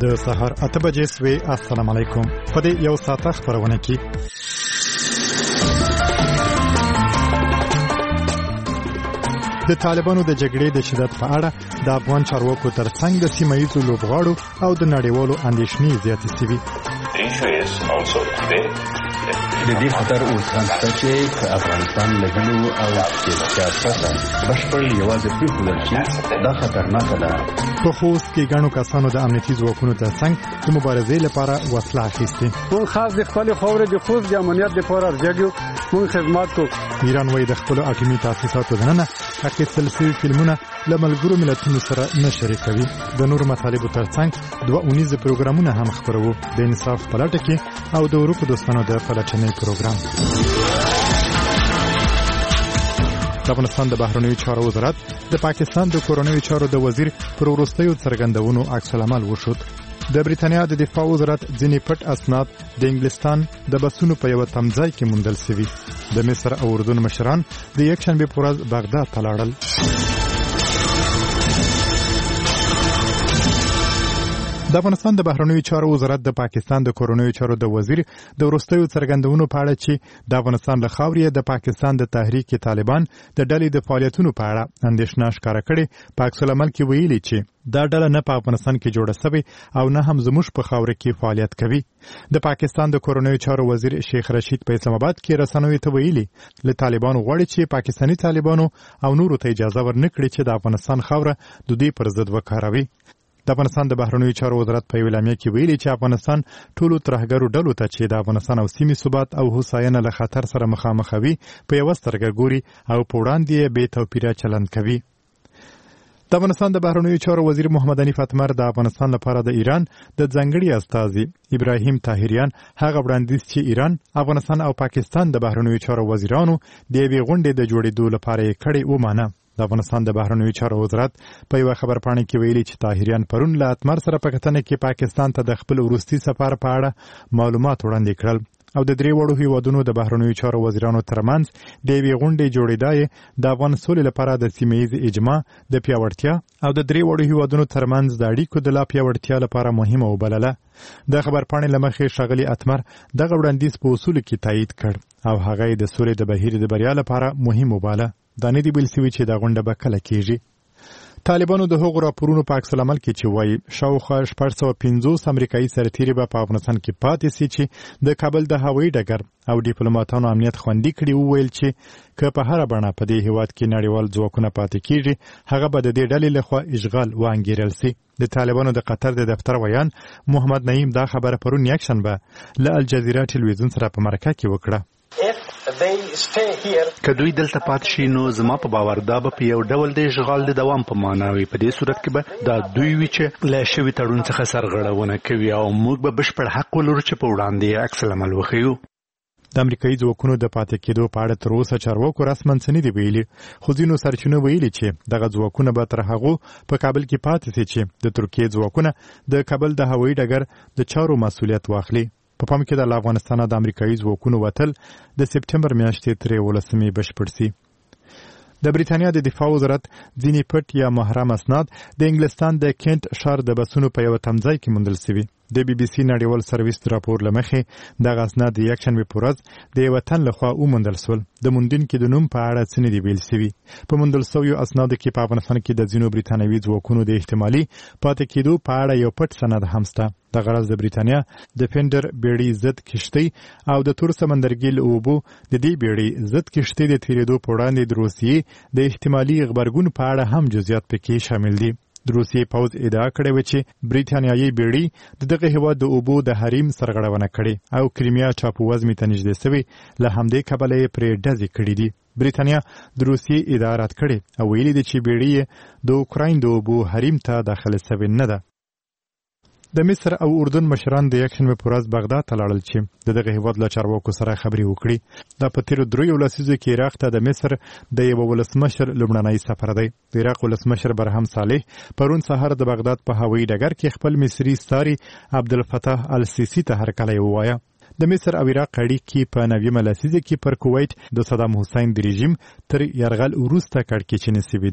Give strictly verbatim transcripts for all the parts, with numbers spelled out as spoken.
د سهار اته بجې سوي. السلام علیکم. په دې یو ساعت خبرونه کې د طالبانو د جګړې د شدت په اړه د افغان چارواکو ترڅنګ د سیمه ییزو لوبغاړو او د نړیوالو اندېښنې زیاتې شوې. د دې خطر اوس هم شته چې افغانستان له هیلو او سیاست بشپړ یوازې پرېښودل شي دا خطرناکه ده. په خوست کې ګڼو کسانو د امنیتي ځواکونو ترڅنګ د مبارزې لپاره وسله اخیستې. موږ خاص د خپل خاورې د خوست د امنیت لپاره ارزګو موږ خدمات کوو. ایران وايي د خپل اټومي تاسیساتو دننه اخیستل شوي فلمونه له ملګرو ملتونو سره نه شریکوي. د نورو مطالبو ترڅنګ دوه اونیزه پروګرامونه هم خپروو. د انصاف په لټه کې او د اروپا دوستانو د پلټنې پروګرام. د افغانستان د بهرنیو چارو وزارت د پاکستان د کورنیو چارو د وزیر پر وروستیو څرګندونو عکس العمل وشود. د بریتانیا د دفاع وزارت ځینې پټ اسناد د انګلستان د بسونو په یو تمځای کې موندل شوي. د مصر او اردن مشران د یکشنبه په ورځ بغداد ته لاړل. د افغانستان د بهرنیو چارو وزارت د پاکستان د کورنیو چارو د وزیر د وروستیو څرګندونو په اړه چې د افغانستان له خاورې د پاکستان د تحریک طالبان د ډلې د فعالیتونو په اړه اندېښنه ښکاره کړې. په عکس العمل کې ویلي چې دا ډله نه په افغانستان کې جوړه شوې او نه هم زموږ په خاوره کې فعالیت کوي. د پاکستان د کورنیو چارو وزیر شیخ رشید په اسلام آباد کې رسنیو ته ویلي له طالبانو غواړي چې پاکستاني طالبانو او نورو ته اجازه ورنکړي چې د افغانستان خاوره د دوی پر ضد وکاروي. د افغانستان د بهرنیو چارو وزارت په اعلامیه کې ویلي چې افغانستان ټولو ترهګرو ډلو ته چې د افغانستان او سیمې ثبات او هوساینه له خطر سره مخامخ وي په یوه سترګه ګوري او په وړاندې بې توپیره چلند کوي. د افغانستان د بهرنیو چارو وزیر محمد حنیف اتمر د افغانستان لپاره د ایران د ځانګړي استازي ابراهیم طاهریان هغه وړاندیز چې ایران، افغانستان او پاکستان د بهرنیو چارو وزیرانو د یوې غونډې د جوړېدو لپاره یې کړې ومانه. د افغانستان د بهرنیو چارو وزارت په یو خبرپاڼه کې ویلي چې طاهریان پرون له اتمر سره په کتنه کې پاکستان ته د خپل وروستي سفر په اړه معلومات وړاندې کړل او د درې وړو هیوادونو د بهرنیو چارو وزیرانو ترمنځ د یوې غونډې جوړېدای د افغان سولې لپاره د سیمه ییز اجماع د پیاوړتیا او د درې وړو هیوادونو ترمنځ د اړیکو د لا پیاوړتیا لپاره مهمه وبلله. د خبرپاڼې له مخې ښاغلي اتمر دغه وړاندیز په اصولو کې تایید کړ او هغه د سولې د بهیر د بریا لپاره مهم وباله. دا نه دی بل سوي چې دا غونډه به کله کېږي. طالبانو د هغو راپورونو په عکس العمل کې چې وایي شاوخوا شپږ سوه پنځوس امریکایي سرتیري به په افغانستان کې پاتې سي چې د کابل د هوایي ډګر او ډیپلوماټانو امنیت خوندي کړي وویل چې که په هره بڼه په دې هیواد کې نړیوال ځواکونه پاتې کېږي هغه به د دې ډلې لخوا اشغال وانګیرل سي. د طالبانو د قطر د دفتر ویان محمد نعیم دا خبره پرون یکشنبه له الجزیره ټلویزیون سره په مرکه کې وکړه. که دوی دلته پات شي نو زما په باور دا به په یو ډول د اشغال د دوام په معنا وي. په دې صورت کې به دا دوی وي چې له شوي تړون څخه سرغړونه کوي او موږ به بشپړ حق ولرو چې په وړاندې عکس العمل وښیو. د امریکایي ځواکونو د پاتې کېدو په اړه تر اوسه چارواکو رسماً څه نه دي ویلي، خو ځینو سرچینو ویلي چې دغه ځواکونه به تر هغو په کابل کې پاتې سي چې د ترکیې ځواکونه د کابل د هوایي ډګر د چارو مسؤلیت واخلي. په پام کې د افغانستان د امریکایي ځواکونو وتل د سپټمبر میاشتې تر یولسمې بشپړ سي. د بریتانیا د دفاع وزارت ځینې پټ یا محرم اسناد د انګلستان د کینټ ښار د بسونو په یو تمځای کې موندل شوي. د بي بي سي نړیوال سرویس راپور لمخې دغه اسناد د یکشنبه په ورځ د یو وطن لخوا وموندل شول. د موندونکو د نوم په اړه څه نه دی ویل شوي. په موندل شویو اسنادو کې په افغانستان کې د ځینو بریتانوي ځواکونو د احتمالي پاتې کېدو په اړه یو پټ سند هم شته. د غرض د بریتانیا د فینډر بیړۍ ضد کشتۍ او د تور سمندرګي له اوبو د دې بیړۍ ضد کشتۍ د تیریدو په وړاندې د روسیې د احتمالي غبرګون په اړه هم جزئیات پکې شامل دي. د روسیې پوځ ادعا کړې و چې بریتانیایي بیړۍ د دغه هیواد د اوبو د حریم سرغړونه کړې او کریمیا ټاپووزمې ته نږدې سوې له همدې کبله یې پرې ډزې کړې دي. بریتانیا د روسیې ادعا رد کړې او ویلي دي چې بیړۍ د اوکراین د اوبو حریم ته داخله سوې نه ده. د مصر او اردن مشران د یکشنبه په ورځ بغداد ته لاړل چې د دغه هیواد له چارواکو سره خبرې وکړي. دا په تیرو دریو لسیزو کې عراق ته د مصر د یوه ولسمشر لومړنی سفر دی. د عراق ولسمشر برهم صالح پرون سهار د بغداد په هوایي ډګر کې خپل مصري ساري عبدالفتاح السیسي ته هرکلی ووایه. د مصر او عراق اړیکې په نویمه لسیزه کې پر کویت د صدام حسین د رژیم تر یرغل وروسته کړکېچنې شوې دي.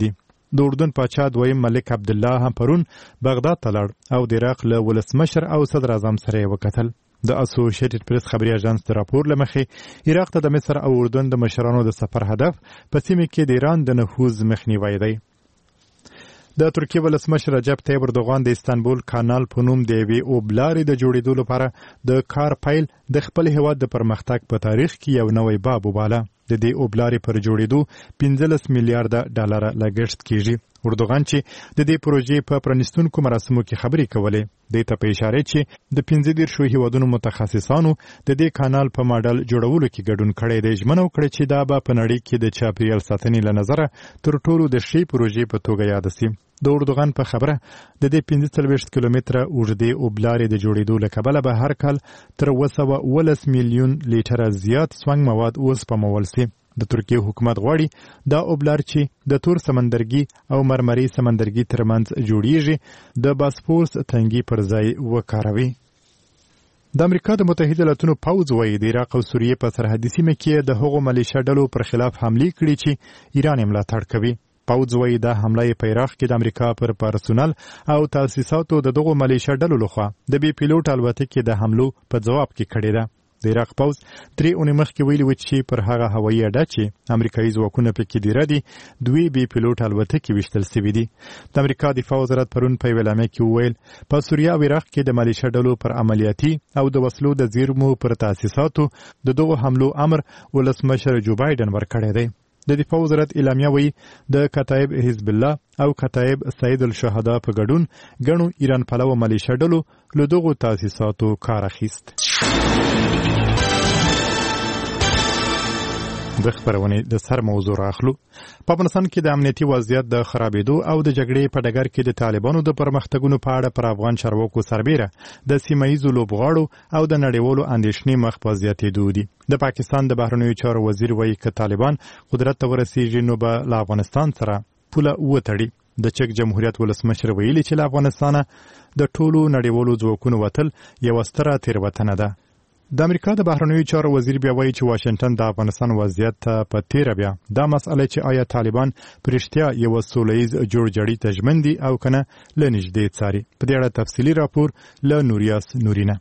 د اردن پاچا دویم ملک عبدالله هم پرون بغداد ته لاړ او د عراق له ولسمشر او صدر اعظم سره یې وکتل. د اسوسییټډ پریس خبري اژانس د راپور لمخې عراق ته د مصر او اردن د مشرانو د سفر هدف په سیمه کې د ایران د نفوذ مخنیوی دی. د ترکیه ولسمشر رجب طیب اردوغان د استانبول کانال په نوم د یوې اوبلارې د جوړېدو لپاره د کار پیل د خپل هیواد د پرمختګ په تاریخ کې یو نوی باب وباله. د دې اوبلارې پر جوړېدو پنځلس میلیارډ ډالر لګښت کیږي. اردوغان چې د دې پروژې په پرانیستونکو مراسمو کې خبرې کولې دې ته په اشاره چې د پنځه دېرشو هیوادونو متخصصانو د دې کانال په ماډل جوړولو کې ګډون کړی دی. ژمنه وکړه چې دا به په نړۍ کې د چاپیریال ساتنې له نظره تر ټولو د ښې پروژې په توګه یاد شي. د اردوغان په خبره د دې پنځه څلوېښت کیلومتره اوږدې اوبلارې د جوړېدو له کبله به هر کال تر اوه سوه اوولس میلیون لیټره زیات سونګ مواد وسپمول شي. د ترکیه حکومت غواړي دا اوبلار چې د تور سمندرګي او مرمري سمندرګي ترمنځ جوړیږي د باسفورس تنګي پر ځای وکاروي. د امریکا د متحده ایالاتونو پوځ وایي د عراق او سوریې په سرحدي سیمه کې د هغو ملیشه ډلو پر خلاف حملې کړي چې ایران یې ملاتړ کوي. پوځ وایي دا حمله یې په عراق کې د امریکا پر پرسونل او تاسیساتو د دغو ملیشه ډلو لخوا د بې پیلوټ الوتکې د حملو په جواب کې کړې ده. د عراق پوځ درې اونۍ مخکې ویلي و چې پر هغه هوایي اډه چې امریکایي ځواکونه پکې دیره دي دوی بې پیلوټ الوتکې ویشتل سوي دي. د امریکا دفاع وزارت پرون په یوه اعلامیه کې وویل په سوریه او عراق کې د ملیشه ډلو پر عملیاتي او د وسلو د زیرمو پر تاسیساتو د دغو حملو امر ولسمشر جو بایدن ورکړی دی. د دفاع وزارت اعلامیه وایي د کتایب حزب الله او کتایب سید الشهدا په ګډون ګڼو ایران پلوه ملیشه ډلو له دغو تاسیساتو کار اخیست. د خبرونې د سر موضوع راخلو. په افغانستان کې د امنیتي وضعیت د خرابېدو او د جګړې په ډګر کې د طالبانو د پرمختګونو په اړه پر افغان چارواکو سربیره د سیمه ییزو لوبغاړو او د نړیوالو اندېښنې مخ په زیاتېدو دي. د پاکستان د بهرنیو چارو وزیر وایي که طالبان قدرت ته ورسیږي نو به له افغانستان سره پوله وتړي. د چک جمهوریت ولسمشر ویلي چې له افغانستانه د ټولو نړیوالو ځواکونو وتل یوه ستره تېروتنه ده. د امریکا د بهرنیو چارو وزیر بیا وایي چې واشنگټن د افغانستان وضعیت ته په تیره بیا دا مسئله چې آیا طالبان په رښتیا یوه سولیز جوړجاړي ته ژمن دي او که نه له نږدې څاري. په دې اړه تفصیلي راپور له نوریاس نورینه.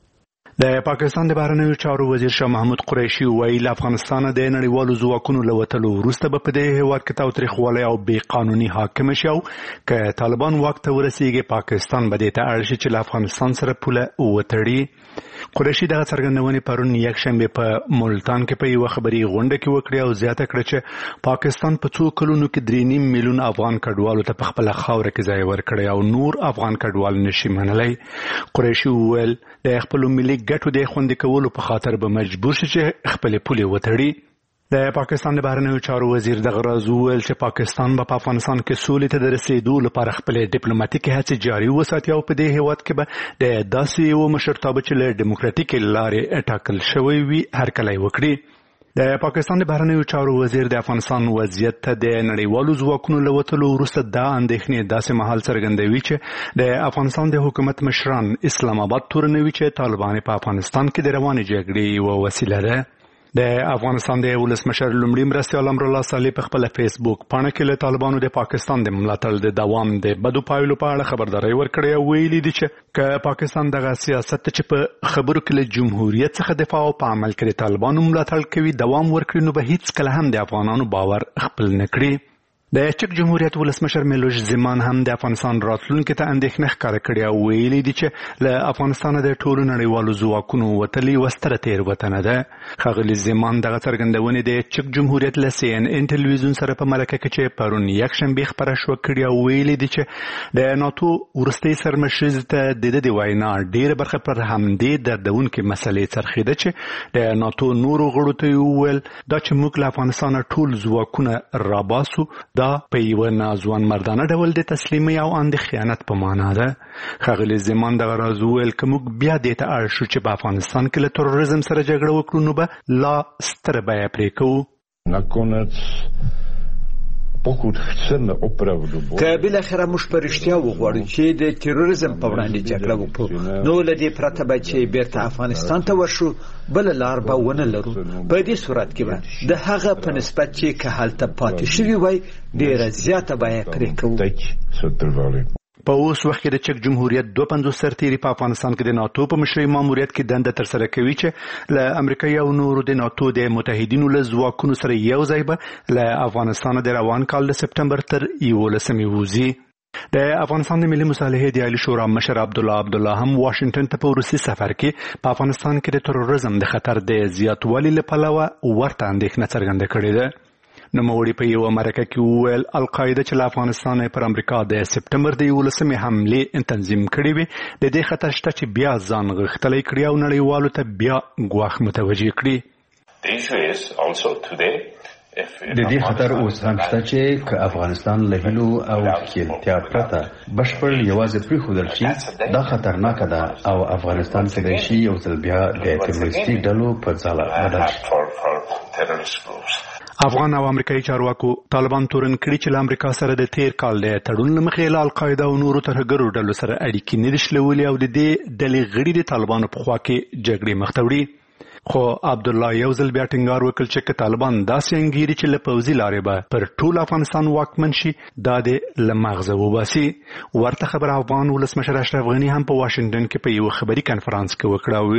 د پاکستان د بهرنیو چارو وزیر شاه محمود قریشي وایي له افغانستانه د نړیوالو ځواکونو له وتلو وروسته به په دې هېواد کې تاوتریخوالی او بې قانوني حاکمه شي او که طالبان واک ته ورسیږي پاکستان به دې ته اړ شي چې له افغانستان سره پوله وتړي. قریشي دغه څرګندونې پرون یکشنبه په ملتان کې په یوه خبري غونډه کې وکړې او زیاته کړه چې پاکستان په څو کلونو کې درې نیم میلیون افغان کډوالو ته په خپله خاوره کې ځای ورکړی او نور افغان کډوال نشي منلی. قریشي وویل د خپلو ملي ګټو د خوندي کولو په خاطر به مجبور شي چې خپلې پولې وتړي. د پاکستان د بهرنیو چارو وزیر دغه راز وویل چې پاکستان به په افغانستان کې سولې ته د رسېدو لپاره خپلې ډیپلوماټیکې هڅې جاري وساتي او په دې هېواد کې به د داسې یوه مشرتابه چې له ډیموکراتیکې لارې ټاکل شوی وي هرکلی وکړي. د پاکستان د بهرنیو چارو وزیر د افغانستان وضعیت ته د نړیوالو ځواکونو له وتلو وروسته دا اندېښنې داسې مهال څرګندوي چې د افغانستان د حکومت مشران اسلام آباد تورنوي چې طالبان په افغانستان کې د روانې جګړې یوه وسیله ده. د افغانستان د ولسمشر لومړي مرستیال امرالله صالح په خپله فیسبوک پاڼه کې له طالبانو د پاکستان د ملاتړ د دوام د بدو پایلو په اړه خبرداری ورکړې او ویلي دي چې که پاکستان دغه سیاست چې په خبرو کې له جمهوریت څخه دفاع او په عمل کې د طالبانو ملاتړ کوي دوام ورکړي نو به هیڅکله هم د افغانانو باور خپل نه کړي. د چک جمهوریت ولسمشر میلوش زمان هم د افغانستان راتلونکي ته اندېښنه ښکاره کړې او ویلي دي چې له افغانستانه د ټولو نړیوالو ځواکونو وتل یوه ستره تېروتنه ده. ښاغلي زمان دغه څرګندونې د چک جمهوریت له سی ان ان ټلویزیون سره په مرکه کې چې پرون یکشنبې خپره شوه کړي او ویلي دي چې د ناتو وروستۍ سرمشریز ته د ده د وینا ډېره برخه پر همدې دردونکې مسلې څرخېده چې د ناتو نورو غړو ته یې وویل دا چې موږ له افغانستانه ټول ځواکونه راباسو دا په یوه ناځوان مردانه ډول د تسلیمۍ او اند خیانت په معنا ده. ښاغلي زمان دغه راز وویل که موږ بیا دې ته اړ شو چې په افغانستان کې له تروریزم سره جګړه وکړو نو به لا ستره بیه پرې کوو. Наконец که بالاخره موږ په رښتیا وغواړو چې د تروریزم په وړاندې جګړه وکړو نو له دې پرته به چې بیرته افغانستان ته ورشو بله لار به ونه لرو. په دې صورت کې به د هغه په نسبت چې که هلته پاتې شوي وای ډېره زیاته بیه پرې کوو. په اوس وخت کې د چک جمهوریت دوه پنځوس سرتیري په افغانستان کې د ناتو په مشرۍ ماموریت کې دنده ترسره کوي چې له امریکایي او نورو د ناتو د متحدینو له ځواکونو سره یو ځای به له افغانستانه د روان کال د سپټمبر تر یولسمې وځي. د افغانستان د ملي مصالحې د عالی شورا مشر عبدالله عبدالله هم واشنګټن ته په وروستي سفر کې په افغانستان کې د تروریزم د خطر د زیاتوالي له پلوه ورته اندېښنه څرګنده کړې ده. نوموړي په یو مرکه کې وویل القاعده چې له افغانستان پر امریکا د سپټمبر د یولسمې حملې تنظیم کړې وي د دې خطر شته چې بیا ځان غښتلی کړي او نړیوالو ته بیا ګواښ متوجه کړي. د دې خطر اوس هم شته چې که افغانستان له هیلو او ښکېلتیا پرته بشپړ یوازې پرېښودل شي دا خطرناکه ده او افغانستان کېدای شي یو ځل بیا د تروریستي ډلو په ځاله بدل شي. افغان او امریکایي چارواکو طالبان تورن کړي چې له امریکا سره د تیر کال د تړون له مخې له القاعده او نورو ترهګرو ډلو سره اړیکې نه دي شلولې او د دې ډلې غړي د طالبانو په خوا کې جګړې مخ ته وړي. خو عبدالله یو ځل بیا ټینګار وکړ چې که طالبان داسې انګیري چې له پوځي لارې به پر ټول افغانستان واکمن شي دا د له مغزه وباسي. ورته خبره افغان ولسمشر اشرف غني هم په واشنګټن کې په یو خبري کنفرانس کې وکړه او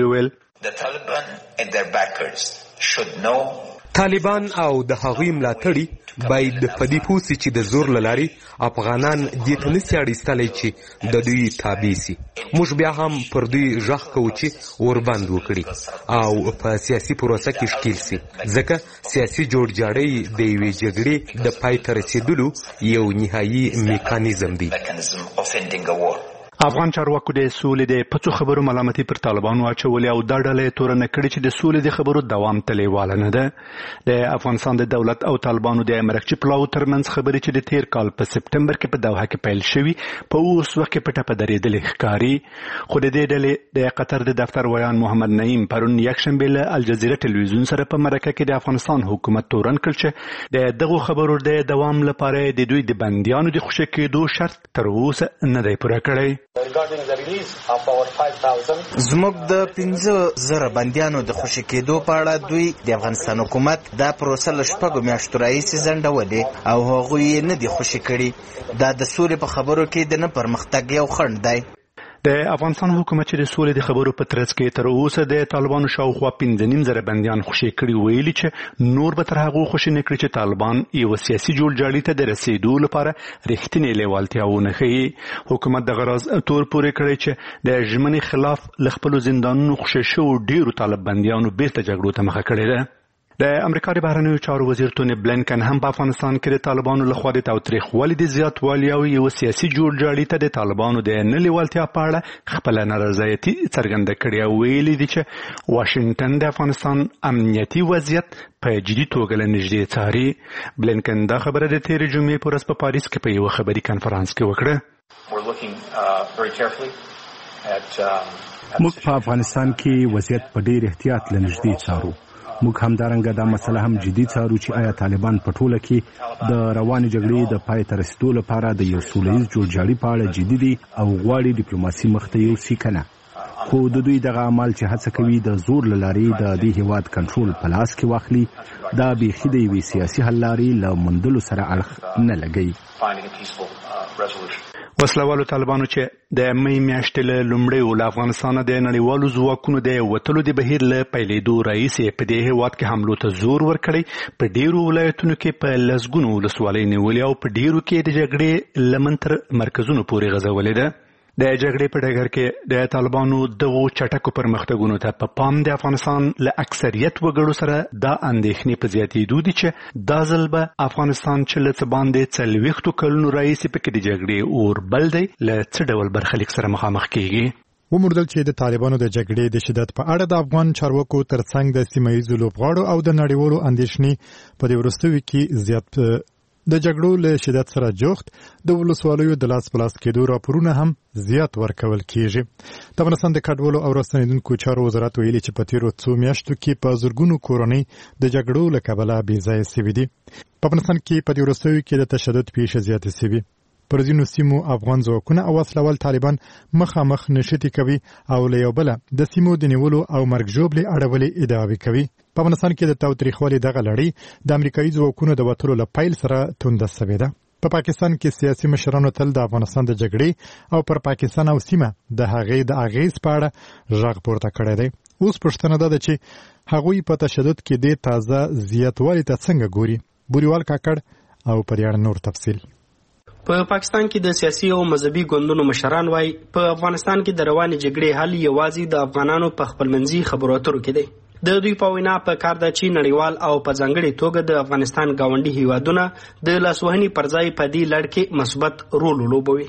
ویل طالبان او د هغوی ملاتړي باید په دې پوه سي چې د زور له لارې افغانان دې ته نسي اړیستلی چې د دوی تابع سي. موږ بیا هم پر دوی غږ کوو چې وربند وکړي او په سیاسي پروسه کې ښکیل سي ځکه سیاسي جوړجاړی د یوې جګړې د پای ته رسېدلو یو نهایي میکانیزم دی. افغان چارواکو د سولې د پڅو خبرو ملامتي پر طالبانو اچولې او دا ډله تورنه کړې چې د سولې د خبرو دوام تلیواله نه ده. د افغانستان د دولت او طالبانو د مرکزي پلاو ترمنځ خبرې چې د تیر کال په سپټمبر کې په دوحه کې پیل شوي په اوس وخت کې پټه په درېدلې ښکاري. خو د دې ډلې د قطر د دفتر ویان محمد نعیم پرون یکشنبه له الجزیره ټلویزیون سره په مرکه کې د افغانستان حکومت تورن کړ چې د دغو خبرو د دوام لپاره د دوی د بندیانو د خوشی کېدو شرط تر اوسه نه دی پوره کړی. زموږ د پنځه زره بندیانو د خوشي کېدو په اړه دوی د افغانستان حکومت دا پروسه له شپږو میاشتو راهیسې ځنډولې او هغوی یې نه دي خوشي کړي. دا د سولې په خبرو کې د نه پرمختګ یو خنډ دی. د افغانستان حکومت چې د سولې د خبرو په ترڅ کې تر اوسه د طالبانو شاوخوا پنځه نیم زره بندیان خوشي کړي ویلي چې نور به تر هغو خوشي نه کړي چې طالبان یو سیاسي جوړجاړي ته د رسېدو لپاره رښتینې لیوالتیا ونه ښیي. حکومت دغه راز تور پورې کړی چې د ژمنې خلاف له خپلو زندانونو خوشي شوو ډېرو طالب بندیانو بیرته جګړو ته مخه کړې ده. د امریکا د بهرنیو چارو وزیر توني بلینکن هم په افغانستان کې د طالبانو لخوا د تاوتریخوالي د زیاتوالي او یو سیاسي جوړجاړي ته د طالبانو د نه لیوالتیا په اړه خپله نارضایتي څرګنده کړې او ویلي دي چې واشنګټن د افغانستان امنیتي وضعیت په جدي توګه له نږدې څاري. بلینکن دا خبره د تېرې جمعې په ورځ په پاریس کې په یوه خبري کنفرانس کې وکړه. موږ په افغانستان کې وضعیت په ډېر احتیاط له نږدې څارو. موږ همدارنګه دا مسله هم جدي څارو چې آیا طالبان په ټوله کې د روانې جګړې د پای ته رسېدو لپاره د یو سولیز جوړجاړي په اړه جدي دي او غواړي ډیپلوماسي مخ ته یوسي که نه. خو د دوی دغه عمل چې هڅه کوي د زور له لارې د دې هېواد کنټرول په لاس کې واخلي دا بیخي د یوې سیاسي حل لارې له موندلو سره اړخ نه لګوي. وسلوالو طالبانو چې د مې میاشتې له لومړیو له افغانستانه د نړیوالو ځواکونو د وتلو د بهیر له پیلېدو راهیسې په دې هېواد کې حملو ته زور ورکړی. په ډېرو ولایتونو کې په لسګونو ولسوالۍ نیولې او په ډېرو کې د جګړې لمن تر مرکزونو پورې غځولې ده. د جګړې په ډګر کې د طالبانو دغو چټکو پرمختګونو ته په پام د افغانستان له اکثریت وګړو سره دا اندېښنې په زیاتېدو دي چې دا ځل به افغانستان چې له څه باندې څلوېښتو کلونو راهیسې پکې د جګړې اور بل دی له څه ډول برخلیک سره مخامخ کېږي. وموندل چې د طالبانو د جګړې د شدت په اړه د افغان چارواکو ترڅنګ د سیمه ییزو لوبغاړو او د نړیوالو اندېښنې په دې وروستیو کې زیات د جګړو له شدت سره جوخت د ولسوالیو د لاس په لاس کېدو راپورونه هم زیات ورکول کیږي. د افغانستان د کډوالو او راستنیدونکو چارو وزارت ویلي چې په تیرو څو میاشتو کې په زرګونو کورنۍ د جګړو له کبله بې ځایه سوي دي. په افغانستان کې په دې وروستیو کې د تشدد پیښې زیاتې سوي. پر ځینو سیمو افغان ځواکونه او وسلوال طالبان مخامخ نښتې کوي او له یو بله د سیمو د نیولو او مرګ ژوبلې اړولې ادعاوې کوي. په افغانستان کې د تاوتریخوالي دغه لړۍ د امریکایي ځواکونو د وتلو له پیل سره تونده سوې ده. په پا پاکستان کې سیاسي مشرانو تل د افغانستان د جګړې او پر پاکستان او سیمه د هغې د اغېز په اړه غږ پورته کړی دی. اوس پوښتنه ده چې هغوی په تشدد کې د تازه زیاتوالي ته څنګه ګوري. بوریوال کاکړ او په دې اړه نور تفصیل. په پاکستان کې د سیاسي او مذهبي ګوندونو مشران وایي په افغانستان کې د روانې جګړې حل یوازې د افغانانو په خپلمنځي خبرو اترو کې دی. د دوی په وینا په کار ده چې نړیوال او په ځانګړې توګه د افغانستان ګاونډي هیوادونه د لاسوهنې پر ځای په دې لړ کې مثبت رول ولوبوي.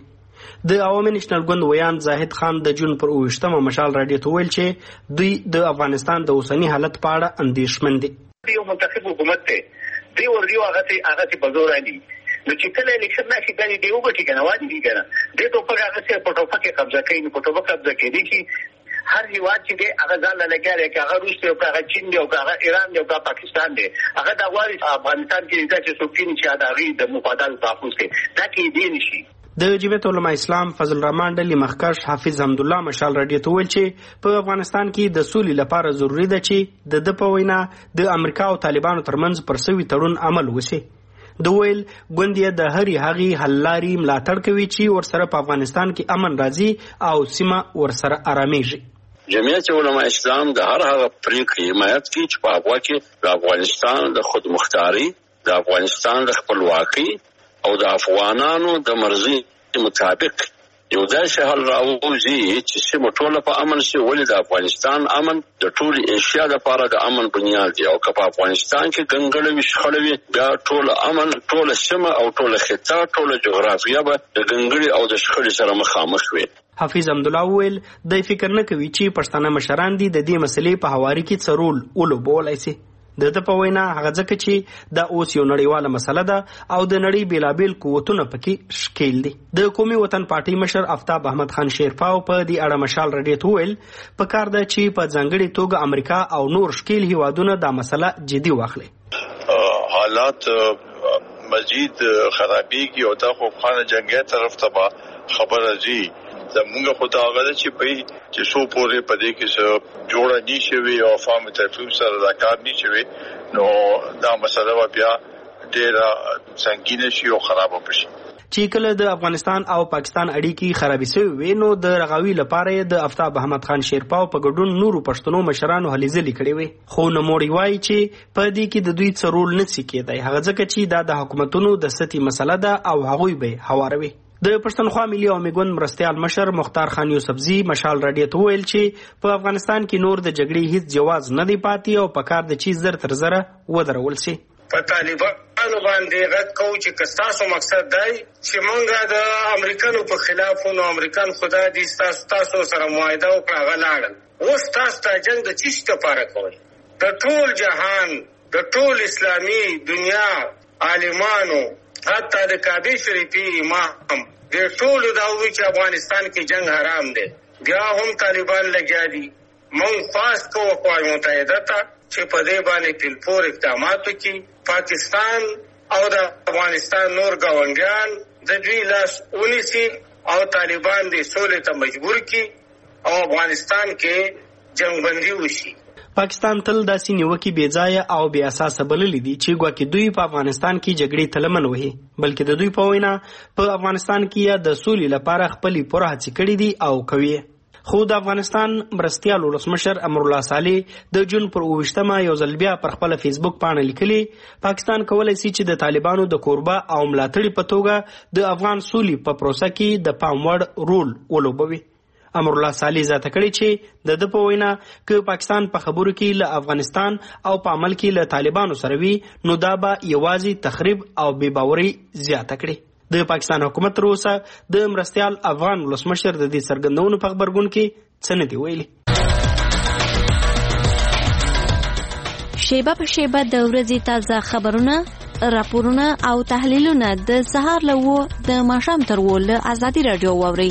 د عوامي نېشنل ګوند ویان زاهد خان د جون پر اوویشتمه مشال راډیو ته ویل چې دوی د افغانستان د اوسني حالت په اړه اندېښمن دي. یو منتخب حکومت دی دی ورډیو هغه هغه په زور دی نو چې کله الیکشن نشي کوي دی وګټي کنه وادي دی کنه د ټوپک هغه څه په ټوپک کې قبضه کوي نو په ټوپک قبضه کوي چې هر هیواد چې دی هغه ځان له لګاري کې هغه روس او هغه چین دی او هغه ایران دی او هغه پاکستان دی هغه د غواړي افغانستان کې چې څوک چې اداري د مفادات تحفظ کوي دا کې دی نشي. د جمعیت علماء اسلام فضل الرحمن ډلې مخکښ حافظ حمدالله مشال راډیو ته ویل چې په افغانستان کې د سولې لپاره ضروری ده چې د د په وینا د امریکا او طالبانو ترمنځ پر سوي تړون عمل وشي. د ویل ګوند یې د هرې هغې حل لارې ملاتړ کوي چې ورسره په افغانستان کې امن راځي او سیمه ورسره آرامېږي. جمعیت علماء اسلام د هر هغه پریکړې حمایت کوي چې په هغه کې د افغانستان د خودمختاري د افغانستان د خپلواکۍ او د افغانانو د مرزي مطابق یو داسې حل راوځي چې سیمه ټوله په امن شي. ولې د افغانستان امن د ټول ایشیا لپاره د امن بنیاد دی او که په افغانستان کې ګنګړه وي شخړه وي بیا ټول امن ټول سیمه او ټول خطه ټول جغرافیه به د ګنګړې او د شخړې سره مخامخ وي. حافظ حمدالله ویل د فکر نه کوي چې پښتانه مشران دي د دې مسلې په هواري کې څه رول ولوبولی شي. د ده په وینا هغه ځکه چې دا اوس یو نړیواله مسله ده او د نړۍ بیلابیل قوتونه پکې شکیل دي. د قومي وطن پارټۍ مشر آفتاب احمد خان شیرپاو په دې اړه مشال راډیو ته ویل په کار ده چې په ځانګړې توګه امریکا او نور شکیل هیوادونه دا مسله جدي واخلي. حالات مزید خرابېږي او دا خو خانه جنګي طرف ته خبره ځي. زمونږ خو دا هغه ده چې په چې څو پورې په دې کې څه جوړه نشي وي او فهم تفهیم سره دا کار نشي وي نو دا مسله به بیا ډېره سنګینه شي او خرابه شي. چې کله د افغانستان او پاکستان اړیکې خرابې شوې وي نو د رغاوي لپاره د آفتاب احمد خان شیرپاو په ګډون نورو پښتنو مشرانو هلې ځلې کړې وي. خو نوموړي وایي چې په دې کې د دوی څه رول نه شي کېدای هغه ځکه چې دا د حکومتونو د سطحي مسله ده او هغوی به هواروي. د پښتونخوا ملي عوامي ګوند مرستیال مشر مختار خان یوسفزي مشال راډیو ته ویل چې په افغانستان کې نور د جګړې هیڅ جواز نه دی پاتې او په کار د چې زر تر زره ودرول شي. په طالبانو باندې غږ کوو چې که ستاسو مقصد دی چې موږ د امریکانو په خلاف نو امریکان خدا دې ستاسو تاسو سره معاهده وکړه هغه لاړل. اوس تاسو ته جنګ د څه شي لپاره کوئ؟ د ټول جهان د ټول اسلامي دنیا عالمانو حتی د کعبې شریفې امام د ټولو دا وایي چې افغانستان کې جنگ حرام دی. بیا هم طالبان لګیا دي. موږ خواست کوو اقوام متحده ته چې په دې باندې ټلپور اقدامات وکړي. پاکستان او د افغانستان نور ګاونډیان د دوی لاس ونیسي او طالبان دې سولې ته مجبور کړي او افغانستان کې جنگ بندي وشي. پاکستان تل داسې نیوکې بې ځایه او بې اساسه بللې دي چې ګواکې دوی په افغانستان کې جګړې ته لمن وهي بلکې د دوی په وینا په افغانستان کې یا د سولې لپاره خپلې پوره هڅې کړې دي او کوي. خو د افغانستان مرستیال ولسمشر امرالله صالح د جون پر اوویشتمه یو ځل بیا پر خپله فیسبوک پاڼه لیکلي پاکستان کولی شي چې د طالبانو د کوربه او ملاتړي په توګه د افغان سولې په پروسه کې د پام وړ رول ولوبوي. امرالله صالح زیاته کړې چې د ده په وینا که پاکستان په خبرو کې له افغانستان او په عمل کې له طالبانو سره وي نو دا به یوازې تخریب او بې باوري زیاته کړي. د پاکستان حکومت تر اوسه د مرستیال افغان ولسمشر د دې څرګندونو په خبرګون کې څه نه دي ویلي. شیبه په شیبه د ورځې تازه خبرونه راپورونه او تحلیلونه د سهار له و د ماښام تر و له ازادي راډیو واورئ.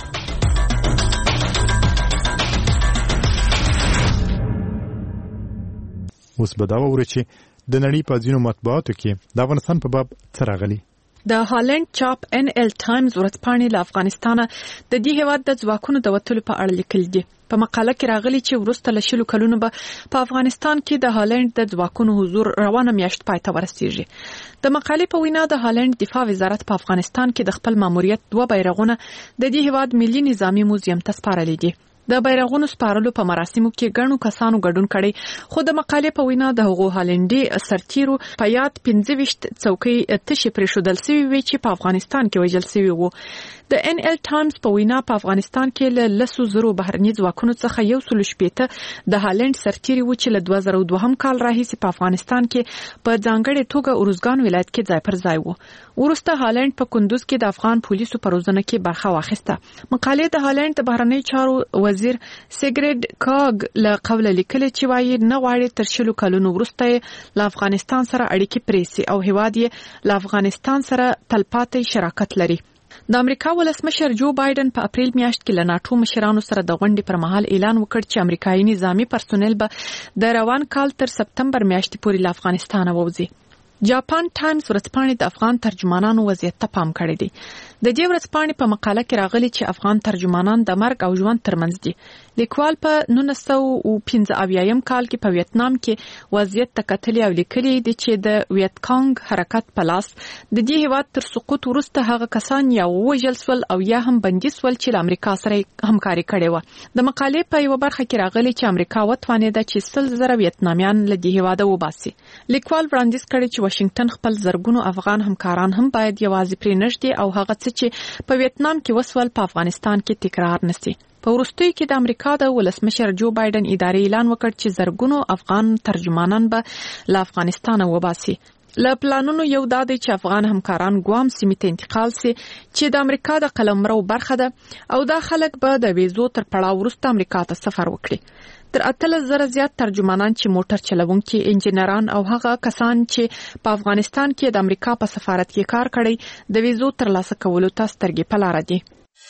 اوس به دا واورئ چې د نړۍ په ځینو مطبوعاتو کې د افغانستان په باب څه راغلي. د هالند چاپ ان ال ټایمز ورځپاڼې له افغانستانه د دې هېواد د ځواکونو د وتلو په اړه لیکل دي. په مقاله کې راغلي چې وروسته له شلو کلونو به په افغانستان کې د هالند د ځواکونو حضور روانه میاشت پای ته ورسیږي. د مقالې په وینا د هالند دفاع وزارت په افغانستان کې د خپل ماموریت دوه بیرغونه د دې هېواد ملي نظامی موزیم ته سپارلي دي. د بیرغونو سپارلو په مراسمو کې ګڼو کسانو ګډون کړي، خو د مقالې په وینا د هغو هالندي سرتیرو په یاد پنځه ویشت څوکۍ تشې پرېښودل سوي وي چې په افغانستان کې وژل سوي وو. د ان ال ټایمز په وینا په افغانستان کې له لسو زرو بهرني ځواکونو څخه یو سل شپېته د هالند سرتیري وو چې له دوه زره دوهم کال راهیسې په افغانستان کې په ځانګړې توګه اروزګان ولایت کې ځای پر ځای وو. وروسته هالند په کندوز کې د افغان پولیسو په روزنه کې برخه واخیسته. مقالې د هالند د بهرنی چارو وزیر سیګریډ کاګ له قوله لیکلي چې وایي نه غواړي تر شلو کلونو وروسته له افغانستان سره اړیکې پرېسي او هیواد یې له افغانستان سره تلپاتې شراکت لري. د امریکا ولسمشر جو بایدن په اپریل میاشت کې له ناټو مشرانو سره د غونډې پر مهال اعلان وکړ چې امریکایي نظامی پرسونل به د روان کال تر سپتمبر میاشتې پورې له افغانستان ووځي. جاپان ټایمز ورځپاڼې د افغان ترجمانانو وضعیت ته پام کړی دی. د دې ورځپاڼې په مقاله کې راغلي چې افغان ترجمانان د مرګ او ژوند ترمنځ دي. لیکوال په نولس سوه پنځه اویایم کال کې په ویتنام کې وضعیت ته کتلي او لیکلي دي چې د ویتکانګ حرکت په لاس د دې هېواد تر سقوط وروسته هغه کسان یا ووژل سول او یا هم بندي سول چې له امریکا سره همکاري کړې وه. د مقالې په یوه برخه کې راغلي چې امریکا وتوانېده چې سل زره ویتنامیان له دې هېواده وباسي. لیکوال وړاندیز کړی چې واشنګټن خپل زرګونو افغان همکاران هم باید یوازې پرېنږدي او هغه څه چې په ویتنام کې وسول په افغانستان کې تکرار نشي. په وروستیو کې د امریکا د ولسمشر جو بایدن ادارې اعلان وکړ چې زرګونو افغان ترجمانان به له افغانستان وباسي. له پلانونو یو دا دی چې افغان همکاران ګوام سیمې ته انتقال سي چې د امریکا د قلمرو برخه ده او دا خلک به د ویزو تر پړاو وروسته امریکا ته سفر وکړي. تر اتلس زره زیات ترجمانان چې موټر چلوونکي، انجینران او هغه کسان چې په افغانستان کې د امریکا په سفارت کې کار کړی د ویزو ترلاسه کولو ته سترګې په لاره دي.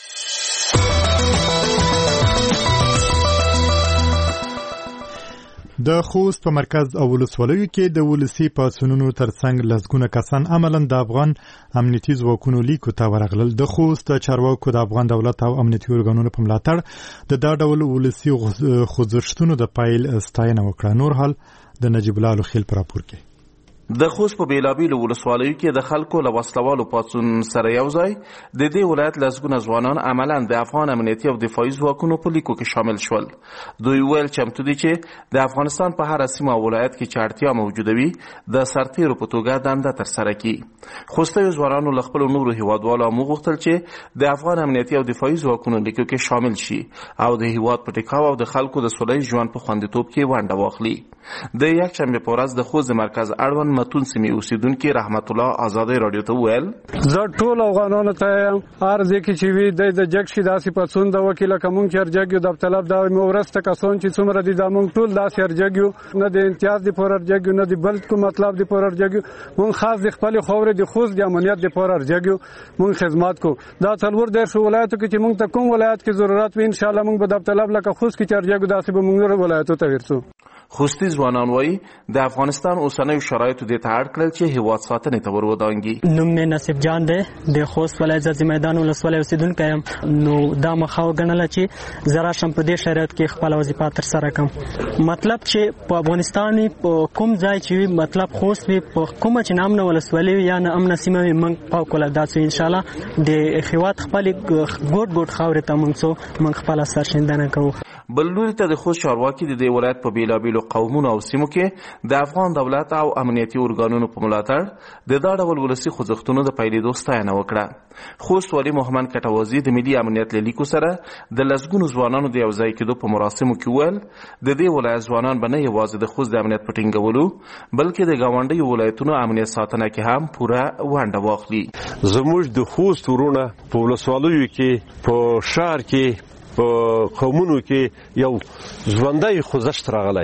د خوست په مرکز او ولسوالیو کې د ولسی پاڅونونو ترڅنګ لسګونه کسان عملاً د افغان امنیتي ځواکونو لیکو ته ورغلل. د خوست چارواکو د افغان دولت او امنیتي ارګانونو په ملاتړ د دا ډول ولسی خوځښتونو د پایل ستاینه وکړه. نور حال د نجیب الله لخیل پر راپور کې. د خوست په بیلابیلو ولسوالیو کې د خلکو له وسلوالو پاڅون سره یو ځای د دې ولایت لسګونه ځوانان عملاً د افغان امنیتي او دفاعي ځواکونو په لیکو کې شامل شول. دوی ویل چمتو دي چې د افغانستان په هر سیمه او ولایت کې چې اړتیا موجوده وي د سرتیرو په توګه دنده ترسره کړي. خوستیو ځوانانو له خپلو نورو هیوادوالو هم وغوښتل چې د افغان امنیتي او دفاعي ځواکونو لیکو کې شامل شي او د هیواد په ټیکاو او د خلکو د سوله ییز ژوند په خوندیتوب کې ونډه واخلي. د یکشنبه په ورځ د خوست مرکز اړوند متون سیمې اوسیدونکي رحمت الله آزادۍ رادیو ته ویل زه ټول افغانانو ته هر ځای کې چې وي د جګ شي داسې پڅون د وکیل کوم چې ارجګیو د طلب دا مورسته کسان چې څومره دي د مونږ ټول داسې ارجګیو نه د امتیاز د پور ارجګیو نه د بل کوم مطلب د پور ارجګیو مونږ خاص د خپل خاورې د خوست د امنیت د پور ارجګیو مونږ خدمات کو دا څلور د شو ولایتو کې چې مونږ ته کوم ولایت کې ضرورت وي ان شاء الله مونږ به د طلب لکه خوست کې ارجګیو داسې به مونږ ولایتو ته ورسو. خوستی ځوانان وایي د افغانستان اوسنیو شرایطو د ته اړ کړل چې هیواد ساتنې ته ور ودانګي. نوم مې نصیب جان دی د خوست ولایت ځاځي میدان ولسوالۍ اوسیدونکی یم. نو دا مخه وګڼله چې زه راشم په دې شرایط کې خپله وظیفه ترسره کړم. مطلب چې په افغانستان وي په کوم ځای چې وي مطلب خوست وي په کومه چې نه امنه ولسوالۍ وي یا نه امنه سیمه وي موږ فوقالعاده څو انشاءالله د هیواد خپلې ګوټ ګوټ خاورې ته موږ څو موږ خپله سرښندنه کوو. بل لوري ته د خوست چارواکي د دې ولایت په بیلابیلو قومونو او سیمو کې د افغان دولت او امنیتي ارګانونو په ملاتړ د دا ډول ولسي خوځښتونو د پیلېدو ستاینه وکړه. خوست والي محمد کټوازي د ملي امنیت له لیکو سره د لسګونو ځوانانو د یوځای کېدو په مراسمو کې ویل د دې ولایت ځوانان به نه یوازې د خوست د امنیت په ټینګولو بلکې د ګاونډیو ولایتونو امنیت ساتنه کې هم پوره ونډه واخلي. زموږ د خوست ورونه په ولسوالیو کې په ښار کې په قومونو کې یو ژوندی خوځښت راغلی ده.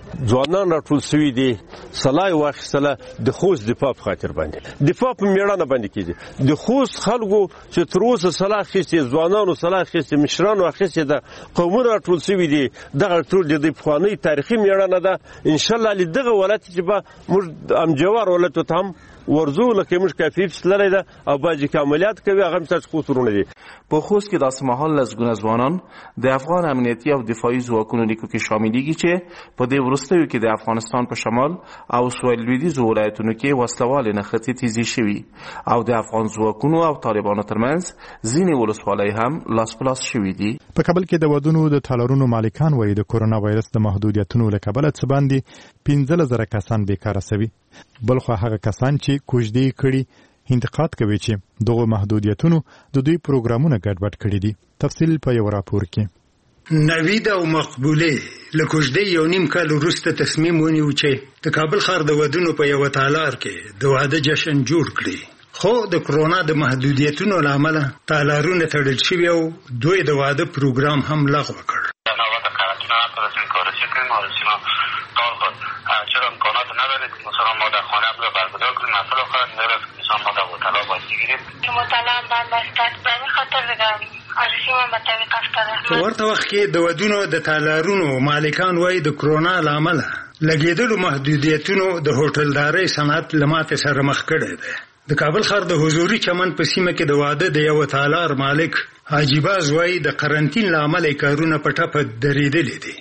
ځوانان راټول شوي دي سلای واخیستله د خوست دفاع په خاطر باندې دفاع په میړانه باندې کېږي د خوست خلکو چې تر اوسه سلا اخیستې ځوانانو سلا اخیستې مشرانو اخیستې ده قومونه راټول شوي دي دغه ټول د دوی پخوانۍ تاریخي میړانه ده انشاءالله له دغه ولایت چې به موږ امجوار ولایتو ته هم ورزو لکه موږ کافي فیصله ده او باجی عملیات کوي هغه هم تاسو خو دي په خوست کې داسې مهال لزګونه ځوانان د افغان امنیتي او دفاعي ځواکونو لیکو کې شاملېږي چې په دې وروستیو کې د افغانستان په شمال او سویل لویدیځو ولایتونو کې وسلوالې نښتې تیزې شوي او د افغان ځواکونو او طالبانو ترمنځ ځینې ولسوالۍ هم لاس په لاس شوي دي. په کابل کې د ودونو د تالارونو مالکان وایي د کورونا وایرس د محدودیتونو له کبله څه باندې پنځلس زره کسان بیکاره شوي بلخو هغه کسان چې کوژدې کړي انتقاد کوي چې دغه محدودیتونو د دوی پروګرامونه ګډوډ کړي دي. تفصیل په یو راپور کې. نوید او مقبوله له کوژدې یو نیم کال وروسته تصمیم ونیو چې د کابل ښار د ودونو په یو تالار کې د واده جشن جوړ کړي خو د کرونا د محدودیتونو له امله تالارونه تړل شوي او دوی د واده پروګرام هم لغوه کړ. چرا امکانات ندارید که مثلا ما در خانه رو برگزار کنیم مثلا خواهد نرد که مثلا ما در مطالعه باید بگیریم مطالعه بند استاد به این خاطر بگم عرضی من به طریق افتاده په ورته وخت کې د ودونو د تالارونو مالکان وایي د کرونا له امله لګېدلو محدودیتونو د هوټلدارۍ صنعت له ماتې سره مخ کړی دی. د کابل ښار د حضوري چمن په سیمه کې د واده د یو تالار مالک حاجي باز وایي د قرنطین له امله کارونه په ټپه درېدلي دي.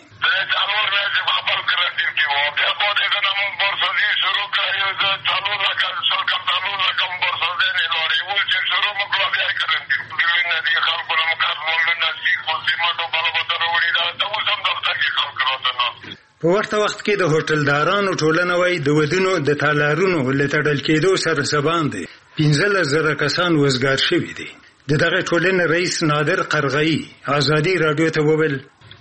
په ورته وخت کې د هوټلدارانو ټولنه وایي د ودونو د تالارونو له تړل کېدو سره سبان دي پنځلس زره کسان وزګار شوي دي. د دغه ټولنې رئیس نادر قرغایي ازادي راډیو ته وویل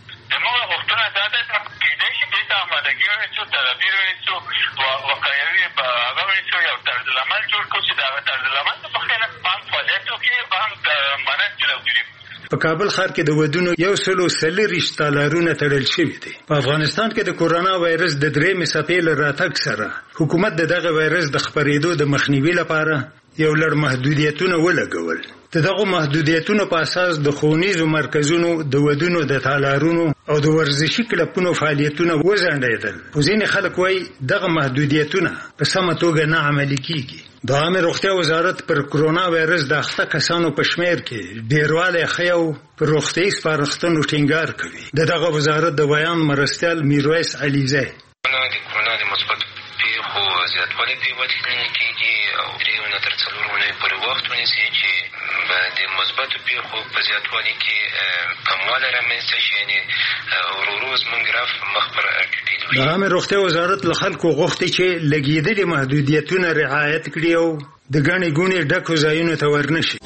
په کابل ښار کې د ودونو یو سلو څلوېښت تالارونه تړل شوي دي. په افغانستان کې د کورونا وایرس د درېیمې څپې له راتګ سره حکومت د دغه وایرس د خپرېدو د مخنیوي لپاره یو لړ محدودیتونه ولګول. د دغه محدودیتونو په اساس د ښوونیزو مرکزونو د ودونو د تالارونو او د ورزشي کلبونو فعالیتونه وځنډېدل. خو ځینې خلک وایي دغه محدودیتونه په سمه توګه نه عملي کیږي. د عامه روغتیا وزارت پر کرونا وایرس د اخته کسانو په شمیر کې ډیروالی ښیي او پر روغتیایي سپارښتنو ټینګار کوي. د دغه وزارت د بیان مرستیال میرویس علیزی د کرونا د مثبتو پیښو زیاتوالی په هېواد کې کېږي او درې نه تر څلور اونۍ پورې وخت ونیسي چې د مثبتو پیښو په زیاتوالي کې کموالی رامنځته شي یعنې ورو ورو زموږ ګراف مخ پر ټیټېدو شي. د عامه روغتیا وزارت له خلکو غوښتي چې لګېدلي محدودیتونه رعایت کړي او د ګڼې ګوڼې ډکو ځایونو ته ورنه شي.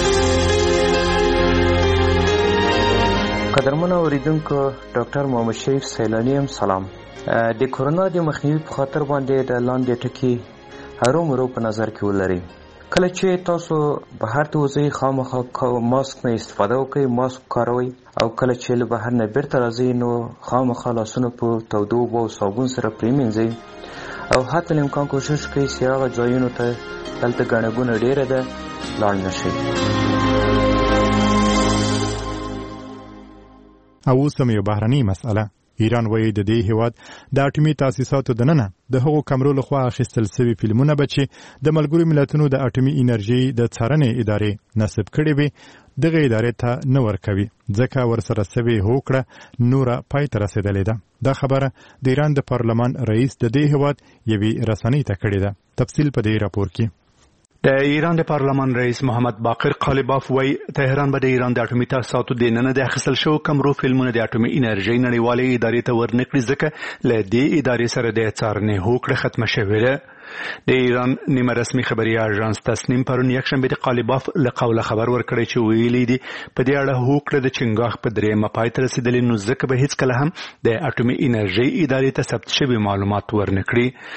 قدرمنو اوریدونکو ډاکټر محمد شریف سیلانی هم سلام. د کورونا د مخنیوي په خاطر باندې د لاندې ټکي هرومرو په نظر کې ولرئ. کله چې تاسو بهر ته وځئ خامخا ماسک نه استفاده وکړئ، ماسک کاروئ او کله چې له بهر نه بیرته راځئ نو خامخا لاسونه په تودو اوبو او صابون سره پرېمینځئ او حتی امکان کوشش کوئ چې هغه ځایونو ته دلته ګڼه ګوڼه ډېره ده لاړ نه شئ. او اوس هم یو بهرنۍ مسئله. ایران وایي د دې هیواد د اټومي تاسیساتو دننه د هغو کمرو لخوا اخیستل شوي فلمونه به چې د ملګرو ملتونو د اټومي انرژي د څارنې ادارې نصب کړي وي دغه ادارې ته نه ورکوي ځکه ورسره شوې هوکړه نوره پای ته رسېدلې ده. دا خبره د ایران د پارلمان رئیس د دې هیواد یوې رسنۍ ته کړې ده. تفصیل په دې راپور کې. د ایران د پارلمان رئیس محمد باقر قالیباف وایي تهران به د ایران د اټومي تاسیساتو د ننه د اخیستل شوو کمرو فلمونه د اټومي انرژۍ نړیوالې ادارې ته ورنکړي ځکه له دې ادارې سره د څارنې هوکړه ختمه شوې ده. د ایران نیمه رسمي خبري اژانس تسنیم پرون یکشنبه د قالیباف له قوله خبر ورکړی چې ویلي دي په دې اړه هوکړه د چنګاښ په درېیمه پای ته رسېدلې نو ځکه به هیڅکله هم د اټومي انرژۍ ادارې ته ثبت شوي معلومات ورنکړي. د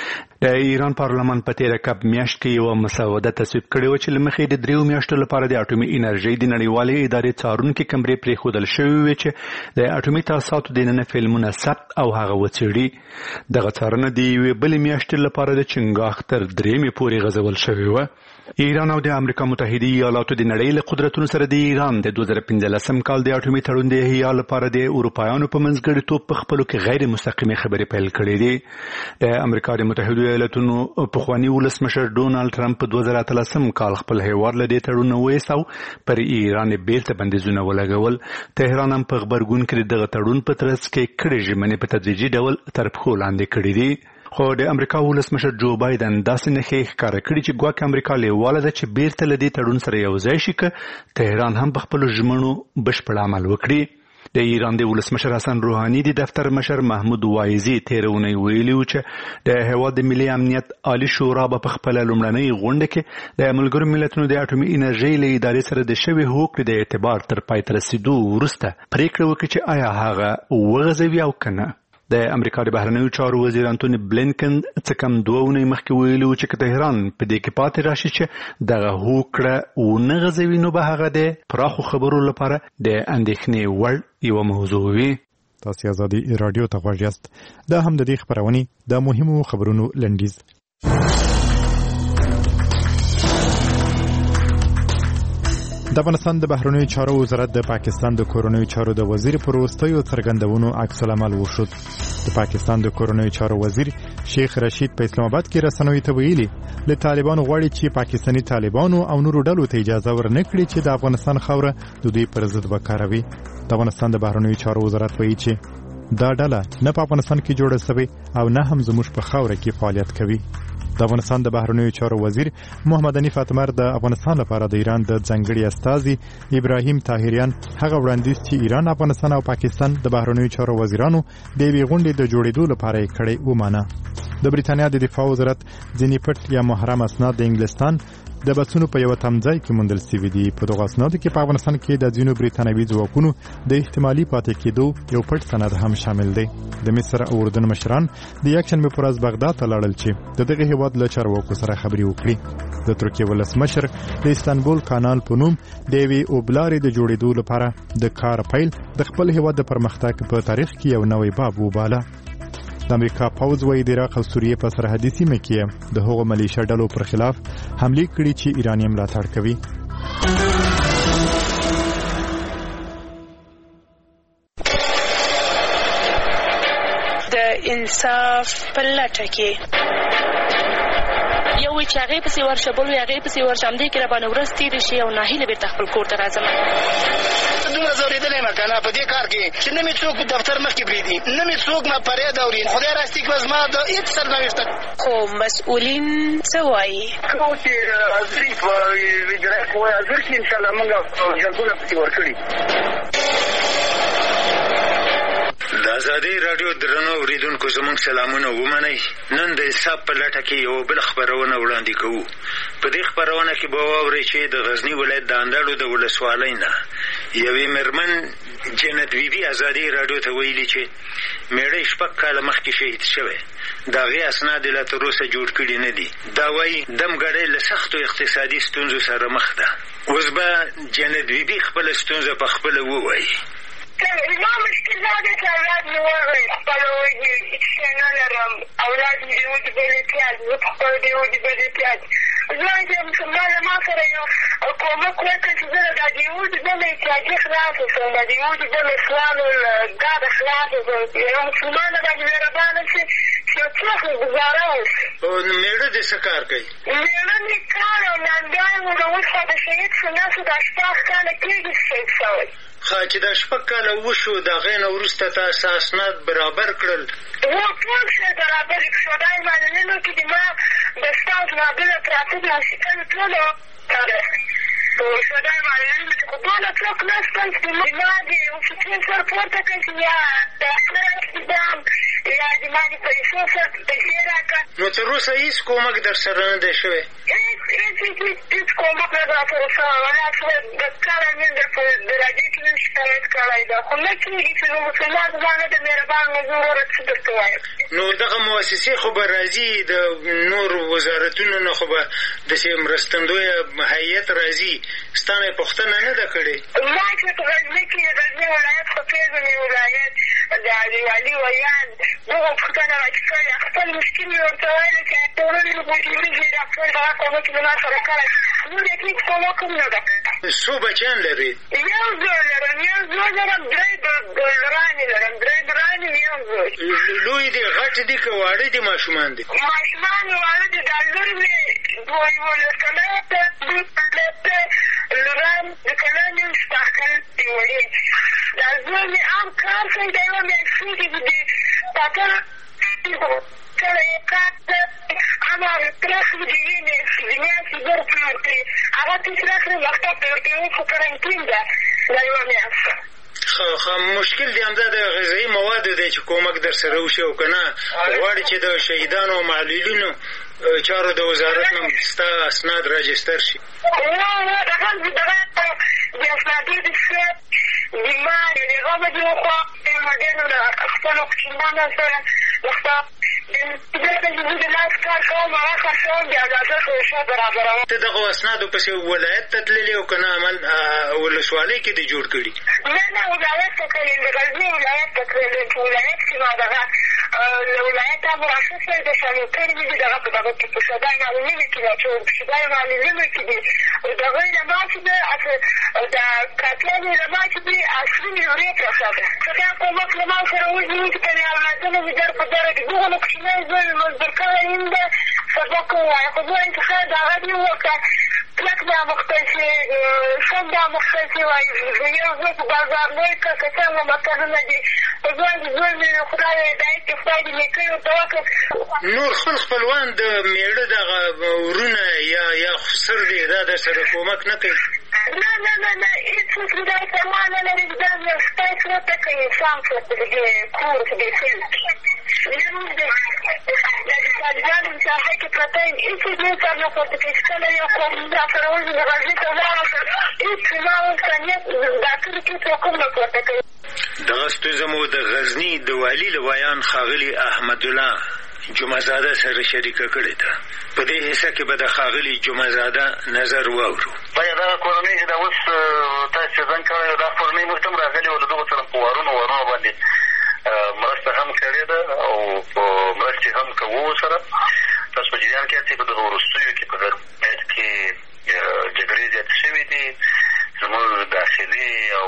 د ایران پارلمان په تیره کب میاشت کې یو مسوده تصویب کړې و چې له مخې د دریو میاشتو لپاره د اټومي انرژۍ د نړیوالې ادارې څارونکي کمرې پرېښودل شوې وې چې د اټومي تاسیساتو دننه فلمونه ثبت او هغه وڅېړي. دغه څارنه د یوې بلې میاشتې لپاره د چنګاښ تر درېیمې پورې غځول شوې وه. ایران او د امریکا متحده ایالاتو د نړۍ له قدرتونو سره د ایران د دوه زره پنځلسم کال د اټومي تړون د احیا لپاره د اروپایانو په منځګړیتوب په خپلو کې غیر مستقیمې خبرې پیل کړې دي. د امریکا د متحده ایالاتونو پخواني ولسمشر ډونالډ ټرمپ په دوه زره اتلسم کال خپل هیواد له دې تړون وایست او پر ایران بیرته بندیزونه ولګول. تهران هم په غبرګون کې دغه تړون په ترڅ کې کړې ژمنې په تدریجي ډول تر پښو لاندې کړې دي. خو د امریکا ولسمشر جو بایدن داسې نښې ښکاره کړي چې ګواکې امریکا لیواله ده چې بیرته له دې تړون سره یو ځای شي که تهران هم په خپلو ژمنو بشپړ عمل وکړي. د ایران د ولسمشر حسن روحاني د دفتر مشر محمود وایزي تېره اونۍ ویلي و چې د هېواد د ملي امنیت عالي شورا به په خپله لومړنۍ غونډه کې د ملګرو ملتونو د اټومي انرژۍ له ادارې سره د شوې هوکړې د اعتبار تر پای ته رسېدو وروسته پرېکړه وکړي چې آیا هغه وغځوي او که نه. د امریکا د بهرنیو چارو وزیر انتوني بلینکن څه کم دوه اونۍ مخکې ویلي و چې که تهران په دې کې پاتې راشي چې دغه هوکړه ونه غځوي نو به هغه د پراخو خبرو لپاره د اندېښنې وړ یوه موضوع وي. تاسې ازادي راډیو ته غوږ یاست. دا هم د دې خپرونې د مهمو خبرونو لنډیز. د افغانستان د بهرنیو چارو وزارت د پاکستان د کورنیو چارو د وزیر پر وروستیو څرګندونو عکس العمل وښود. د پاکستان د کورنیو چارو وزیر شیخ رشید په اسلام آباد کې رسنیو ته ویلي له طالبانو غواړي چې پاکستاني طالبانو او نورو ډلو ته اجازه ورنکړي چې د افغانستان خاوره د دوی پر ضد وکاروي. د افغانستان د بهرنیو چارو وزارت وایي چې دا ډله نه په افغانستان کې جوړه شوې او نه هم زموږ په خاوره کې فعالیت کوي. د افغانستان د بهرنیو چارو وزیر محمد حنیف اتمر د افغانستان لپاره د ایران د ځانګړي استازي ابراهیم طاهریان هغه وړاندیز چې ایران، افغانستان او پاکستان د بهرنیو چارو وزیرانو د یوې غونډې د جوړېدو لپاره یې کړې ومانه. د بریتانیا د دفاع وزارت ځینې پټ یا محرم اسناد د انګلستان د بسونو په یو تمځای کې موندل شوي دي. په دغه اسنادو کې په افغانستان کې د ځینو بریتانوي ځواکونو د احتمالي پاتې کېدو یو پټ سند هم شامل دی. د مصر او اردن مشران د یکشنبې په ورځ بغداد ته لاړل چې د دغه هیواد له چارواکو سره خبرې وکړي. د ترکیې ولسمشر د استانبول کانال په نوم د یوې اوبلارې د جوړېدو لپاره د کار پیل د خپل هیواد د پرمختګ په تاریخ کې یو نوی باب وباله. د امریکا پوځ وايي د عراق او سوریې په سرحدي سیمه کې د هغو ملیشیا ډلو پر خلاف حملې کړي چې ایران یې ملاتړ کوي. د انصاف په لټه کې یو چې هغې پسې ورشه بل وي هغې پسې ورشه همدې کې راباندې ورځ تېرې شي او ناهیله بېرته خپل کور ته راځم. دومره ځورېدلی یم که نه په دې کار کې چې نه مې څوک دفتر مخکې پرېږدي، نه مې څوک ما فریاد اوري. خدای راستي کړه زما د هېڅ سرنوشته. خو مسؤلین څه وایي؟ که اوس یې حاضري په اجرایه قوه حاضر کړي انشاءالله موږ جلدونه پسې ورکړي. د ازادۍ راډیو درنو اورېدونکو زموږ سلامونه ومنئ. نن د انصاف په لټه کې یوه بله خپرونه وړاندې کوو. په دې خپرونه کې به واورئ چې د غزني ولایت د اندړو د ولسوالۍ نه یوې مېرمن جنت بیبي ازادۍ راډیو ته ویلي چې میړه یې شپږ کاله مخکې شهید شوی، د هغې اسناد یې لا تر اوسه جوړ کړي نه دي. دا وایي دمګړۍ له سختو اقتصادي ستونزو سره مخ ده. اوس به جنت بیبي خپله ستونزه په خپله ووایي. زما مشکل دا دی چې اولاد مې وغړي خپله وږي هېڅ شی نه لرم. اولاد مې د وږي بلې پیاز، زه په خپله د وږي بلې پیاز. زه چې مسلمان له ما سره یو کومک وکړي چې زه دا د وږي بلې احتیاجي خلاصه شم، دا د وږي بلې اسلامو دا د خلاصه شم. یو مسلمان له باندې مهربانه شي چې یو څه خو ګزاره وشي. مېړه دې څه کار کوي؟ مېړه مې کار او نندای و. د اوس خو د شهید شو نسو دا شپږ کاله کېږي شهید شوی. ښه چې دا شپږ کاله وشو د هغې نه وروسته تاسو اسناد برابر کړل؟ و ټول شی برابر یې خدای منلو کې د ما د ستاسو نابله پراته دي حقیقت ټوله خدای منلو چې خو ټوله څوک نشته چې ما د اوسیتین سر پورته کړي چې یا د اختر اقتدام یا د ما د پیسو سر پیسې راکړه. نو تر اوسه هېڅ کومک در سره نه دی شوی؟ هېڅ هېڅ هېڅ کومک نه در سره شوی. ولا څه د کاله مې در دې کې مې شکایت کړی ده خو نه کېږي چې زه مسلمان زمانه د مهربان وزوره څه درته وایم. نو دغه مؤسسې خو به راځي د نور وزارتونو نه خو به داسې مرستندویه هیئت راځي ستا نه یې پوښتنه نه ده کړې؟ ما چې په غزني کې د غزني ولایت خو پېژنې ولایت د والي ویان دغه پوښتنه راته کړې خپل مشکل مې ورته ویلې چې ټولنې وریږي ډاکټر دغه کومه چې زما سره کړی نور یې هېڅ کومک هم نه ده. څو بچیان لرې؟ یو زوی لرم یو زوی لرم درې لورانې لرم درې لورانې یو زوی. لوی دي غټ دي که واړه دي ماشومان دي؟ ماشومان مې واړه دي دا لور مې یولس کلنه ده دوی ده لوران د کلن یم شپږ کلن دي وړې دا زوی مې عام کار کوي دا یوه میاشتې دي د پاپا کله یې کار ده اما ترخ دي دنیا چې در پلور کړي هغه ته ترخ مکتب ته ورته اوس خو کرنټین ده دا یوه میاشته. ښه مشکل دی همدا د غذایي موادو دی چې کومک در سره وشي او که نه غواړي چې د شهیدانو او معلولینو چارو د وزارت نه ستا اسناد راجستر شي. نه نه دغه دغه د اسنادي د څه بیمار د هغه د خوا مډینو د خپلو کوچنیانو سره لخوا د لاس کار کوم هغه کار کوم د اجازه ښه برابروم. ته دغه اسنادو پسې ولایت ته تللې او که نه عمل ولسوالۍ کې دې جوړ کړي؟ نه نه ولایت ته تللې د غزني ولایت ته تللې په ولایت کې ما دغه له ولایت هغه راخیستلی د شامل کړي مې دي دغه په دغه کې په شدای معلومینو کې ده چې په شدای معلومینو کې دي د هغوی له ما چې ده د کاپیانې له ما چې دي اصلي مې ورې پرته ده که دا کومک له ما سره وځي چې که مې اولادونه مې در په دره کې دغه نو کوچنی زوی مې مزدور کړی یم ده سبق ووایه خو زه انتخاب د هغه دې وکړه کلک دا مختلفې سم دا مختلفې وایي د یو زوی په بازار لوی که که څنګه متلونه دي په ځوان د زوی مې خدای هدایت کې خدای دې نیکۍ ورته وکړه. نور خپل خپلوان د مېړه دغه ورونه یا یا خسر دي دا در سره کومک نه کوي؟ نه نه نه نه هېڅوک دا پروا نه لري چې دا مې سپی پرته که انسان پرته د دې کور په دې سیل کې زموږ د طالبانو مساحه کې پرته یم هېڅوک مې سر نه پورته کوي چې کله یو قوم را سره وځي د غزني ته ولاړه هېڅ زما انسانیت ډاکټر کې هېڅوک هم نه پورته کوي. دغه ستونزه مو د غزني د والي له ویان ښاغلي احمدالله جمعزاده سره شریکه کړې ده. په دې حصه کې به د ښاغلي جمعزاده نظر واورو. باید دغه کورنۍ چې دا اوس تاسو چې ځان کړی دا کورنۍ موږ ته هم راغلې وه له دغو سره په وارونو وارونو باندې مرسته هم کړې ده او په مرستې هم کوو سره. تاسو په جریان کې یاستئ په دغه وروستیو کې په ولایت کې جګړې زیاتې شوې دي. زموږ داخلي او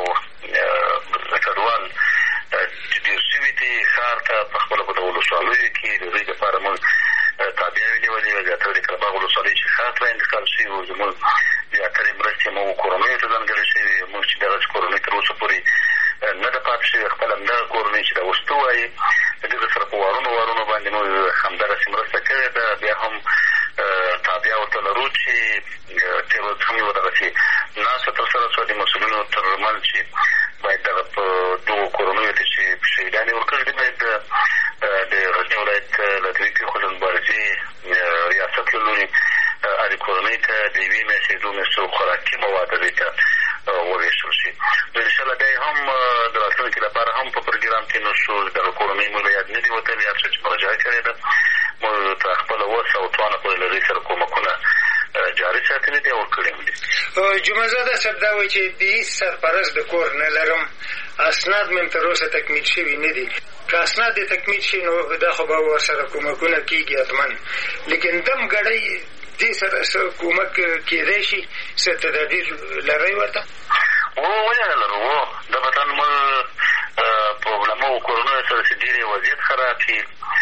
کډوال چې ډېر شوي دي ښار ته په خپله په دغو ولسوالیو کې د هغوی دپاره موږ تابعیاوې نیولې وې. زیاتره د کلباغ ولسوالۍ چې ښار ته انتقال شوي وو زموږ زیاترې مرستې موږ کورنیو ته ځانګړې شوې. موږ چې دغسې کورنۍ تر اوسه پورې نه ده پاتې شوې. خپله همدغه کورنۍ چې دا اوس ته وایي د دغه سره په وارونو وارونو باندې موږ همدغسې مرسته کړې ده. بیا هم تابعه ورته لرو چې تېر ورځ هم یوه دغسې ناسته ترسره شوه د مسؤلینو تر منځ چې باید دغه په دغو کورنیو ته چې شهیدان یې ورکړي دي باید د غزني ولایت له طبي پېښو د مبارزې ریاست له لورې هرې کورنۍ ته د یوې میاشتې دوه میاشتو خوراکي مواد هغې ته وویشتل شي. نو انشاءالله بیا یې هم د راتلونکي لپاره هم په پروګرام کې نو شو دغه کورنۍ مو له یاد نه دي وتلي. هر څه چې مراجعه کړې ده موږ ته خپله وس او توانه پورې له هغې سره کومکونه جاري ساتلي دي او ورکړي هم دي. جمعزاده صاحب دا وایي چې د هېڅ سرپرست د کور نه لرم. اسناد مې تر اوسه تکمیل شوي نه دي. که اسناد دې تکمیل شي نو دا خو به ورسره کومکونه کېږي حتما. لیکن دم ګړی دې سره څه کومک کېدی شي؟ څه تدابیر لرئ ورته؟ و ولې نه لرو؟ و د وطن موږ په علماو کورنیو سره چې ډېرې وضعیت خراب شي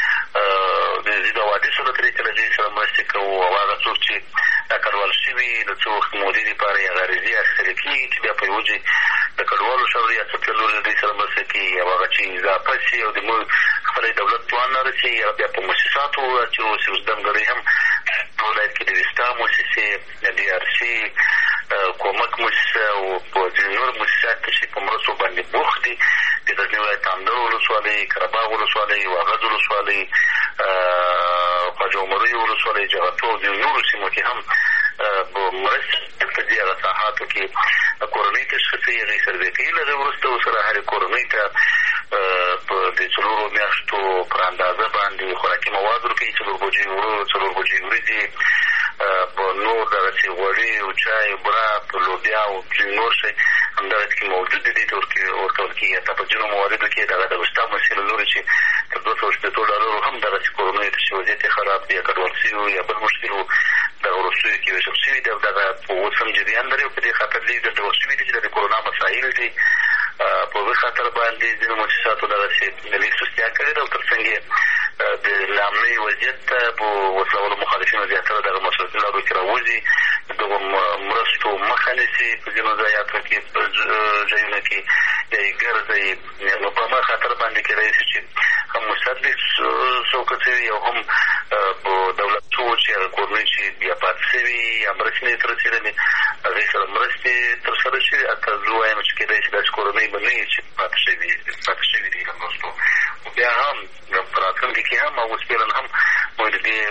د ضد حوادثو له طریقې له دوی سره مرستې کوو. او هغه څوک چې دا کډوال شوي د څه وخت مودې دپاره یې غریزې اخیستل کېږي چې بیا په یوه وجې د کډوالو شاو ریاست له لورې دوی سره مرسته کېږي. او هغه چې اضافه شي او د موږ خپله دولت توان نه رسېږي هغه بیا په مؤسساتو واچوو چې اوس دمګړۍ هم په ولایت کې د ویستا مؤسسې د ډي ار سي کومک مؤسسه او په ځینې نور مؤسسات چې په مرستو باندې بوخت دي. د غزني ولایت اندړ ولسوالۍ، کره باغ ولسوالۍ، واغظ ولسوالۍ، خواجه عمري ولسوالۍ، جغتو او د نورو سیمو کې هم مرستې په دې هغه ساحاتو کې کورنۍ تشخیصي هغې سروې کوي. له هغې وروسته ورسره هرې کورنۍ ته په دې څلورو میاشتو پر اندازه باندې خوراکي مواد ورکوي، څلور بوجۍ اوړه، څلور بوجۍ وریجې، په نور دغسې غوړي، چای، بوره، لوبیا او نور شی همدغسې کې موجود دي. دې ته ورکول کېږي. حتی په ځینو مواردو کې دغه د وستا مسیل له لورې چې تر دوه سوه شپېتو ډالرو هم دغسې کورنیو ته چې وضعیت یې خراب دی یا ګډوډ شوي یا بل مشکل و دغه وروستیو کې ویشل شوي دي او دغه اوس هم جریان لري او په دې خاطر لږ ګډوډ شوي دي چې د کورونا مسایل دي. په دې خاطر باندې ځینو مؤسساتو دغسې لږ سستیا کړې ده او تر څنګ یې د لامنۍ وضعیت ته په وسلوالو مخالفینو زیاتره دغه مسؤلیتي لارو کې راوځي، دغو مرستو مخه نیسي په ځینو ځایاتو کې، په ځایونو کې یا یې ګرځوي. نو په همغه خاطر باندې کېدای شي چې هم مصدق څوک شوي او هم په دولتو چې هغه کورنۍ چې یا پاتې شوي یا مرستې نه یې ته رسېدلې هغې سره مرستې ترسره شوي. حتی زه وایم چې کېدای شي داسې کورنۍ به نه وي چې پاتې شوي پاتې شوي دي له مرستو. بیا هم په راتلونکي کې هم او اوس فعلا هم موږ د دې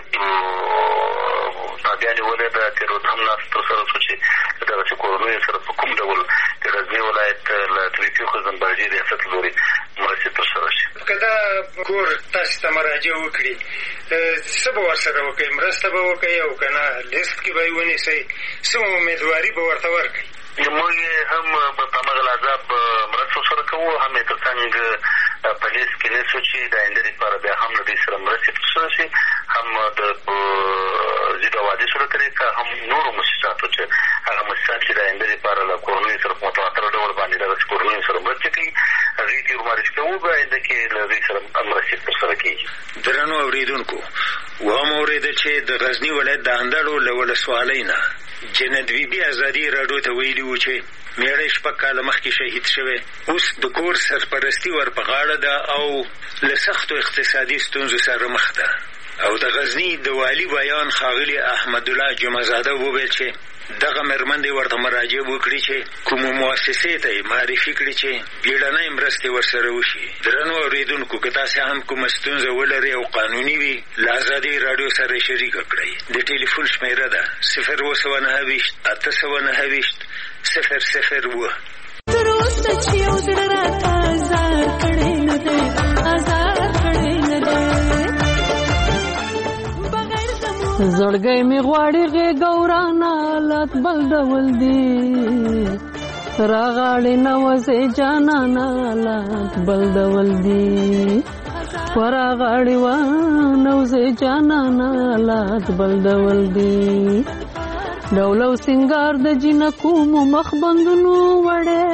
تابیا نیولې ده. تېر ورځ هم ناست ترسره شو چې د دغسې کورنیو سره په کوم ډول د غزني ولایت له طبي پیښو ضمبرجي ریاست له لورې مرستې ترسره شي. که دا کور تاسې ته مراجعه وکړي څه به ورسره وکړئ؟ مرسته به وکړئ او که نه لیست کې به یې ونیسئ؟ څه امیدواري به ورته ورکړئ؟ موږ هم په همغه لحاظه مرسته ورسره کوو، هم یې تر څنګ په لیست کې نیسو چې د آینده لپاره بیا هم له دوی سره مرستې ترسره شي، هم د ضد حوادثو له طریقه هم نورو مؤسساتو چې هغه مؤسسات چې د آینده لپاره له کورنیو سره په متواتره ډول باندې دغسې کورنیو سره مرستې کوي هغې ته یې معرفي کوو، په آینده کې له دوی سره مرستې ترسره کېږي. درنو اورېدونکو، وهم اورېده چې د غزني ولایت د اندړو له ولسوالۍ نه جنت بیبي ازادي راډیو ته ویلي وو چې میړی شپږ کاله مخکې شهید شوی، اوس د کور سرپرستي ور په غاړه ده او له سختو اقتصادي ستونزو سره مخ ده. او د غزني د والي بیان ښاغلي احمدالله جمعزاده وویل چې دغه مېرمن دې ورته مراجعه وکړي چې کومو مؤسسې ته یې معرفي کړي چې بیړنۍ مرستې ورسره وشي. درنو اورېدونکو، که تاسې هم کومه ستونزه ولرئ او قانوني وي له ازادۍ راډیو سره شریکه کړئ. د ټلیفون شمېره ده صفر اوه سوه نهه ویشت اته سوه نهه ویشت صفر صفر اوه. تر اوسه چې یو زړه راته ازار کړی نه دی، ازار کړی نه دی. زړګی مې غواړي غېږه ورانه حالات بل ډول دي، راغاړې نوځې جانانه حالات بل ډول دي، راغاړې ونوځې جانانه حالات بل ډول دي. ډول او سینګار د جنکو مو مخ بندونو وړې،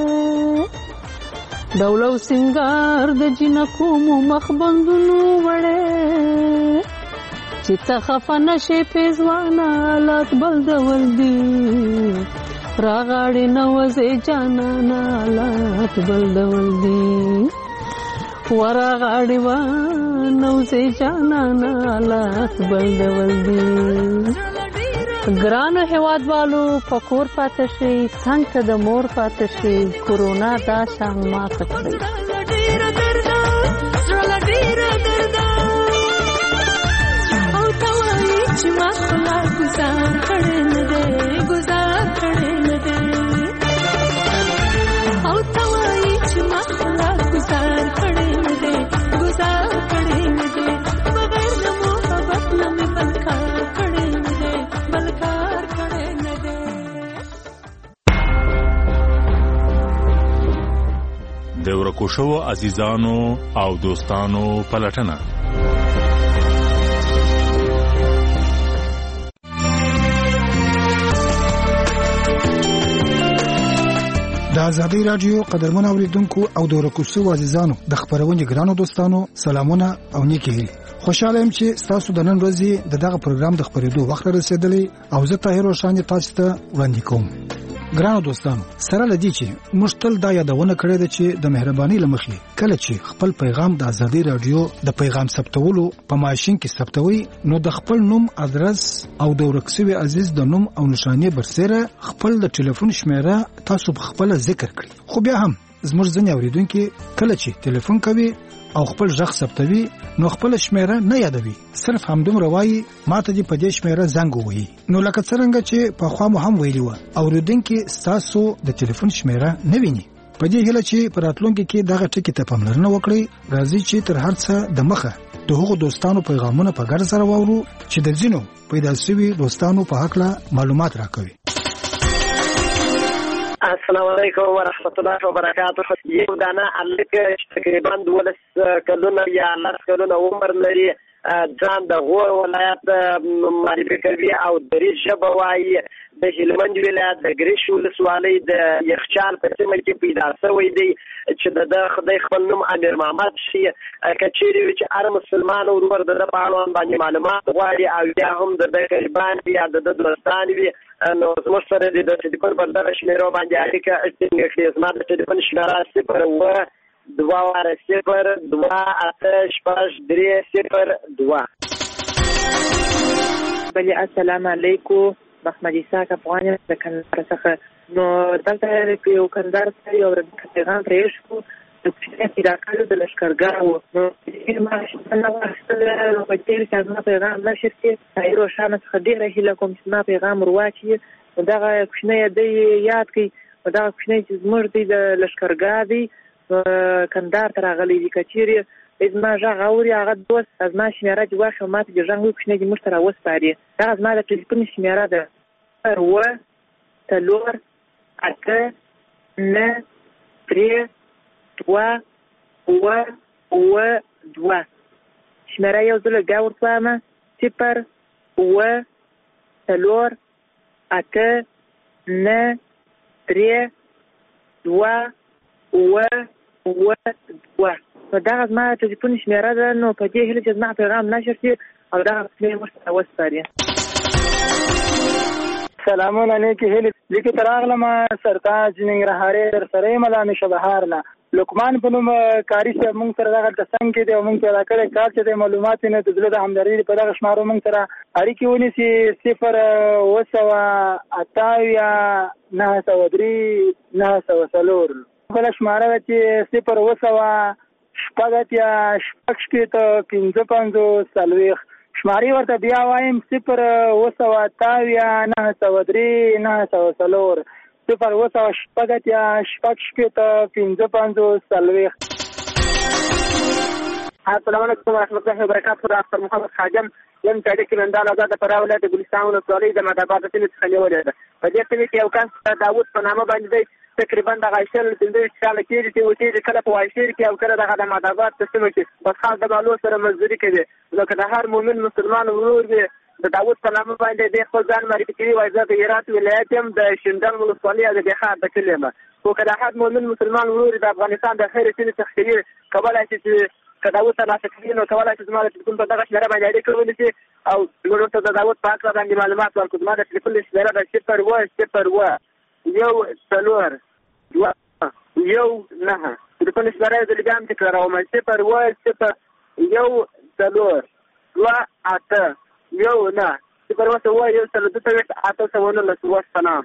ډول او سینګار د جنکو مو مخ بندونو وړې، چې ته خفه نشې پیزوانه حالات بل ډول دي، راغاړې نوځې جانانه حالات بل ډول دي، ورغاړې ونوځې جانانه حالات بل ډول دي. ګرانو هیوادوالو، په کور پاته شئ، څنګ ته د مور پاته شئ، کورونا دا شان ماته کړئ. او ته وایې چې ما خلا ګزار کړی نه دی، ګزار کړی نه دی. او ته وایې چې ما خلا ګزار کړی نه دی، ګزار کړی نه دی. بغیر د محبت نه مې بل کار کړی نه دی، بل کار کړی نه دی. د ورکو شوو عزیزانو او دوستانو پلټنه. د ازادۍ راډیو قدرمن اوریدونکو او د ورکو شوو عزیزانو د خبرونې ګرانو دوستانو سلامونه او نیکی هیلې. خوشاله یم چې تاسو د نن ورځې د دغه پروګرام د خبرېدو وخت رسیدلی او زه طاهر روشاني تاسو ته وړاندې کوم. ګرانو دوستانو، سره لدی چې موږ تل دا یادونه کړې ده چې د مهرباني لمخې کله چې خپل پیغام د ازادۍ راډیو د پیغام ثبتولو په ماشين کې ثبتوي، نو د خپل نوم، ادرس او د ورکسوي عزیز د نوم او نشانې برسره خپل د ټلیفون شمیره تاسو په خپل ذکر کړئ. خو بیا هم زموږ ځینې اوریدونکو کله چې ټلیفون کوي او خپل ځخ ثبتوي نو خپل شمیره نه یادوي، صرف همدومره وایي ماته دې په دې شمیره زنګ ووهي. نو لکه څرنګه چې په خوا مو هم ویلي و اوریدونکي ستاسو د ټلیفون شمیره نه ویني. په دې هیله چې په راتلونکي کې دغه ټکي ته پاملرنه وکړئ، راځي چې تر هر څه د مخه د هغو دوستانو پیغامونه په ګډه سره واورو چې د ځینو پیدا شوي دوستانو په هکله معلومات راکوي. السلام علیکم ورحمۃ اللہ وبرکاتہ. یو دانه الک تقریبا دولس کلونه یا لس کلونه عمر لري، ځان د غور ولایت معرفي کوي او دري ژبه وایي. د هلمند ولایت د ګریش ولسوالۍ د یخچال په سیمه کې پیدا شوی دی چې د خدای خپل نوم امیر محمد شي. که چیرې وي چې هر مسلمان ورور د په اړه باندې معلومات غواړي او یا هم د قربان یا د دوستان وي، نو زموږ سره د ټلیفون پر دغه شمیرو باندې اړیکه ټینګ کړئ. زما د ټلیفون شمیره صفر اوه دوه واره صفر دوه اته شپږ درې صفر دوه. بله السلام علیکم، محمد اسحاق افغان د کندهار څخه. نو دلته یو کندهار سره یو پیغام پرې شو د کوچني پیدا کړو د لښکرګاه و. نو دې ما څنګه واستل په تیر کې زما پیغام نشر کې ایرو شانه څخه ډیره هیله کوم چې ما پیغام ورواچي. دغه کوچني د یاد کی دغه کوچني چې زموږ د لښکرګاه دی کندهار ته راغلی دی. که چیرې زما غږ اوري هغه دوست از ما شمیره چې واخلي ماته د غږ کوچنی دې موږ ته راوسپاري. دغه زما د ټلیفون شمیره ده صفر اوه څلور اته نه درې دوه اوه اوه دوه. شمیره یو ځل بیا ورته صفر اوه څلور اته نه درې دوه اوه اوه دوه. نو دغه زما ټلیفون شمیره ده. نو په دې هیله چې زما پیغام نشر شي او دغه کوچنی موږ ته راوسپاري. سلامونه نیکی هیلې لیکې ته راغلم سرتاج ننګرهارۍ در سره یم له همیشه بهار نه. لقمان په نوم کاري صاحب موږ سره دغه ټسنګ کې دی او موږ پیدا کړی کار چې دی معلومات یې نه د زړه د همدردي په دغه شمارو موږ سره اړیکې ونیسي صفر اوه سوه اتاویا نهه سوه درې نهه سوه څلور. بله شماره ده چې صفر اوه سوه شپږ اتیا شپږ شپېته پنځه پنځوس څلوېښت. شمارې ورته بیا وایم صفر اوه سوه اتاویا نهه سوه درې نهه سوه څلور صفر اوه سوه شپږ اتیا شپږ شپېته پنځه پنځوس څلوېښت. السلام علیکم ورحمۃ اللہ وبرکاتہ. ډاکټر محمد خاجم یم چې اړیکې نندال آزاد فرا ولایت ګلستان ولسوالۍ د مداباد سیمې څخه نیولې ده. په دې سیمې کې یو کس داود په نامه باندې دی، تقریبا دغه شل پنځه کاله کېږي چې اوسېږي، کله په وایشیر کې او کله دغه د مداباد په سیمه کې بس خاص د مالو سره مزدوري کوي. نو که د هر مؤمن مسلمان ورور وي د داود په نامه باندې دی خپل ځان معرفي کوي، وایي زه د هرات ولایت یم د شینډل ولسوالۍ او د بېخار د کلي یم. خو که د هر مؤمن مسلمان ورور د افغانستان د خیر سیمې څخه کوي کولی شي چې که داود ترلاسه کوي نو کولی شي زما د ټلیفون په دغه شمېره باندې اړیکه ونیسي او موږ ورته د داود په هکله باندې معلومات ورکړو. زما د ټلیفون شمېره ده صفر اوه صفر اوه یو څلور دوه یو نهه. ټلیفون شمېره یې زه بیا هم تکراروم صفر اوه صفر یو څلور دوه اته یو نهه صفر اوه اوه یو څلور دوه څلوېښت اته سوه نولس. وسلام.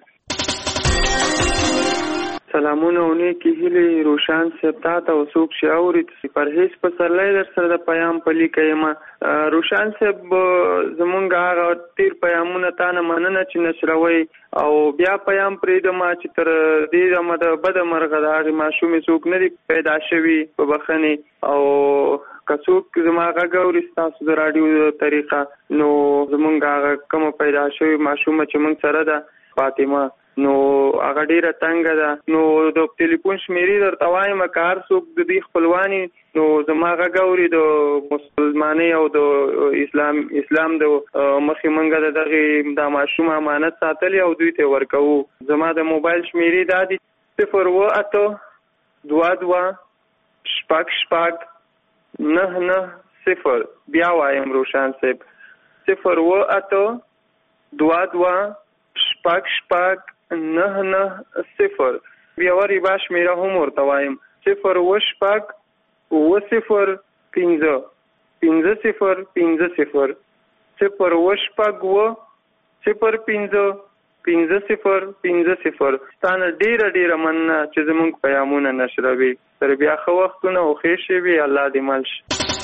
سلامونه او نیکې هیلې روشان صاحب تا ته څوک چې اوري پرهیز پسرلی در سره د پیام پلي کوم. روشان صاحب زمونږ هغه تیر پیامونه تا نه مننه چې نشروئ او بیا پیام پرېږدم چې تر دې دمه د بده مرغه د هغې ماشومې څوک نه دي پیدا شوي په بخښنې او که څوک زما غږ اوري ستاسو د راډیو د طریقه نو زمونږ هغه کومه پیدا شوې ماشومه چې موږ سره ده فاطمه نو هغه ډیره تنګه ده. نو د ټلیفون شمیرې درته وایم که هر څوک د دې خپلواني نو زما غږ اوري د مسلمانۍ او د اسلام اسلام د مخې موږ د دغې دا ماشوم امانت ساتلی او دوی ته ورکوو. زما د موبایل شمیرې دا دي صفر اوه اته دوه دوه شپږ شپږ نه نه صفر. بیا وایم روشان صاحب صفر اوه اته دوه دوه شپږ شپږ نه نه صفر. بیا ریبا شمیره هم ورته وایم صفر اوه شپږ اوه صفر پنځه پنځه صفر پنځه صفر صفر اوه شپږ اوه صفر پنځه پنځه صفر پنځه صفر ستانه ډیره ډیره مننه چې زموږ پیغامونه نشروي. تر بیا ښه وختونه او ښې شېبې الله دې مل شي.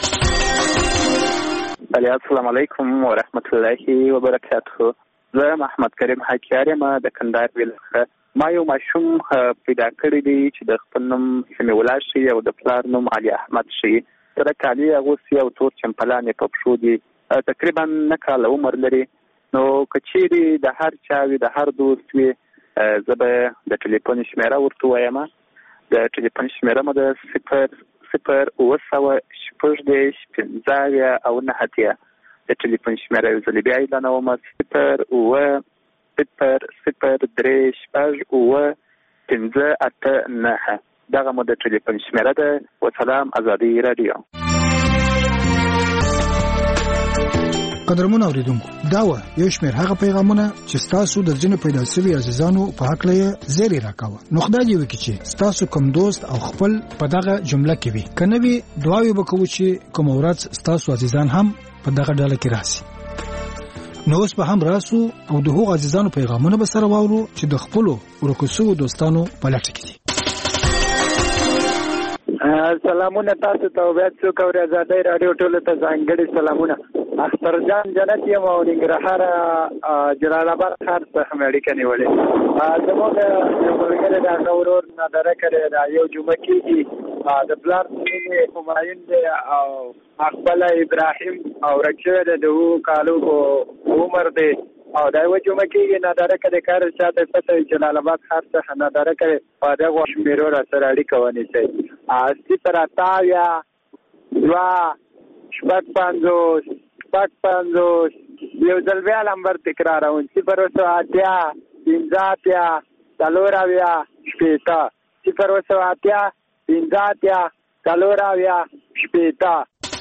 السلام علیکم ورحمت الله وبرکاته. زه محمد کریم حاکیار یم د کندهار ولایت. ما یو ماشوم پیدا کړی دی چې د خپل نوم سمیع الله شي او د پلار نوم علي احمد شي. سره کالي اغوستي او تور چمپلان یې په پښو دي. تقریبا نه کاله عمر لري. نو که چیرې د هر چا وي د هر دوست وي زه به د ټلیفون شمیره ورته وایم. د ټلیفون شمیره مو د صفر صفر اوه سوه شپږ دېرش پنځه اویا او نهه اتیا. د ټلیفون شمیره یو ځل بیا اعلانوم: صفر اوه صفر صفر درې شپږ اوه پنځه اته نهه. دغه مو د ټلیفون شمیره ده. وسلام. ازادي راډیو. قدرمن اوریدونکو، دا و یو شمېر هغه پیغامونه چې تاسو د ځینو پیدا شوي عزیزانو په حق لې زیری راکاوه. نو خدای دې وکړي چې تاسو کوم دوست او خپل په دغه جمله کې وي. کنه وی دعاوي وکړو چې کوم ورځ تاسو عزیزان هم په دغه ډله کې راشي. نو اوس به هم راسو او د هغو عزیزانو پیغامونه به سره واورو چې د خپلو ورکوسو دوستانو په لټه کې دي. سلامونه تاسو ته او بیا څوک اوري ازادۍ راډیو ټولو ته ځانګړي سلامونه. اختر جان جنت یم او ننګرهار جلال آباد ښار څخه مې اړیکه نیولې. زموږ یو ملګری د هغه ورور نادره کړې ده. یو جمعه کېږي د پلار نوم یې همایون دی او خپله ابراهیم او ورک شوی دی د اوو کالو عمر دی او دا یوه جمعه کېږي نادره کړې کار چاته پته وي جلال آباد ښار څخه نادره کړې په دغو شمېرو را سره اړیکه ونیسئ. صفر اته اویا دوه شپږ پنځوس شپږ پنځوس. یو ځل بیا نمبر تکراروم: صفر سوه اتیا پنځه اتیا څلور اویا شپېته. صفر سوه اتیا پنځه اتیا څلور اویا شپېته.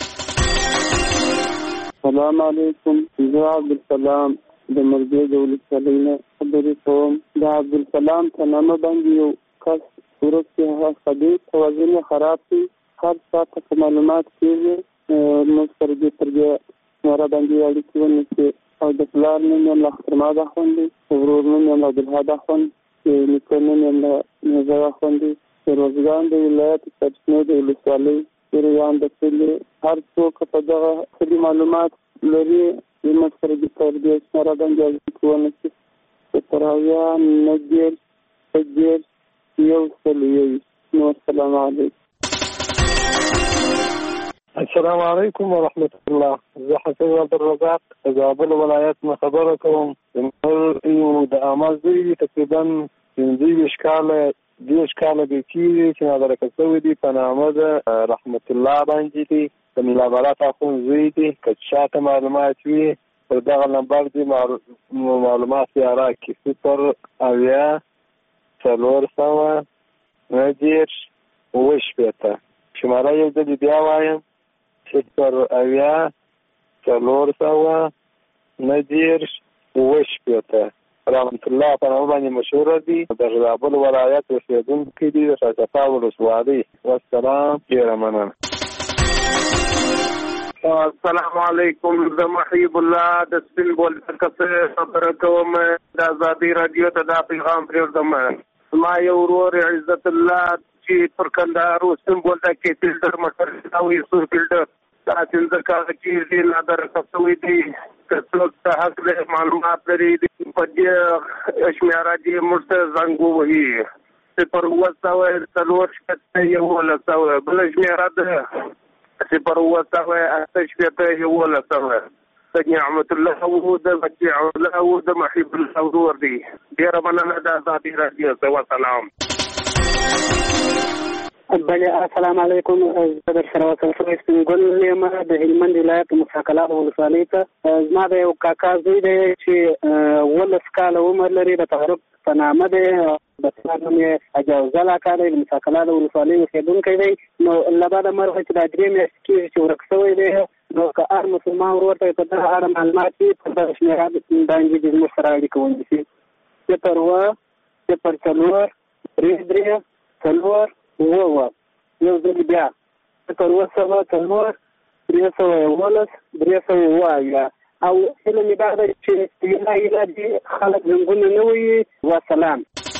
سلام علیکم. زه عبدالسلام د مرګي د ولسوالۍ نه خبرې کوم. د عبدالسلام په نامه باندې یو کس ورسته هغه خدي توازن خراب شي. هر څه ته معلومات کېږي موږ سره دې تر دې مورا باندې اړیکې ونیسي او د پلار نوم یې اخترماد اخوندي، ورور نوم یې عبدالحاد اخوند، نیکه نوم یې نظر اخوندي. روزګان د ولایت سرچینې د ولسوالۍ پیریان د کلي هر څوک په دغه خدي معلومات لري موږ سره دې تر دې مورا باندې اړیکې ونیسي. صفر اویا نهه دېرش شپږ دېرش یو سل یوویشت. نو السلام علیکم. السلام علیکم ورحمت الله. زه حسین عبدالرزاق د زابل ولایت نه خبره کوم. یو د عامه زوی تقریبا پنځه ویشت کاله دېرش کاله به کېږي چې نادرکه شوی دی په نامه د رحمت الله باندې دی. د ملا بالات اخوند زوی دی. که چاته معلومات وي پر دغه نمبر دی معلومات یې راکړي: صفر اویا څلور سوه نهه دېرش اوه شپېته. شماره یو ځل بیا وایم: صفر اویا څلور سوه نهه دېرش اوه شپېته. رحمت الله په نامه باندې مشهوره دي. د زابل ولایت اوسېدونکی دي د شاهزاده ولسوالۍ. والسلام. ډېره مننه. السلام علیکم. زه محیب الله د سپین بولدک څخه خبره کوم. د ازادۍ راډیو ته دا پیغام پرېږدم. ما یو ورور عزت الله چې پر کندهار سپین بولدک کې فلټر موټر او یوسف فلټر دا څنګه کار کوي نادرکه شوی دی. که څوک ته حق لري معلومات لري په دې شمیره دې موږ ته زنګ ووهي: صفر اوه سوه څلور شپېته یولس سوه. بله شمیره ده صفر اوه سوه اته شپېته یولس سوه. د نعمت الله و د بچي الله و د محب الله ورور دی. ډېره مننه. د ازادۍ راډیو ته وسلام. بله السلام علیکم. زه در سره وصل شوی سپین ګل یم د هلمند ولایت موسی کلاب ولسوالۍ ته. زما د یو کاکا زوی دی چې اوولس کاله عمر لري. د تعارف په نامه دی. د پلار نوم یې حاجي افضل اکا دی. د موسی کلاب ولسوالۍ اوسېدونکی دی. نو له بعده مرغه چې دا درې میاشتې کېږي چې ورک شوی دی. نو که هر مسلمان ورور ته په دغه اړه معلومات وي په دغه شمېره باندې د زموږ سره اړیکه ونیسي: صفر اوه صفر څلور درې درې څلور اوه اوه. یو ځل بیا: صفر اوه سوه څلور درې سوه یولس درې سوه اوه اویا. او هیله مې دا ده چې ایله ایله دې خلک زنګونه نه وي. وسلام.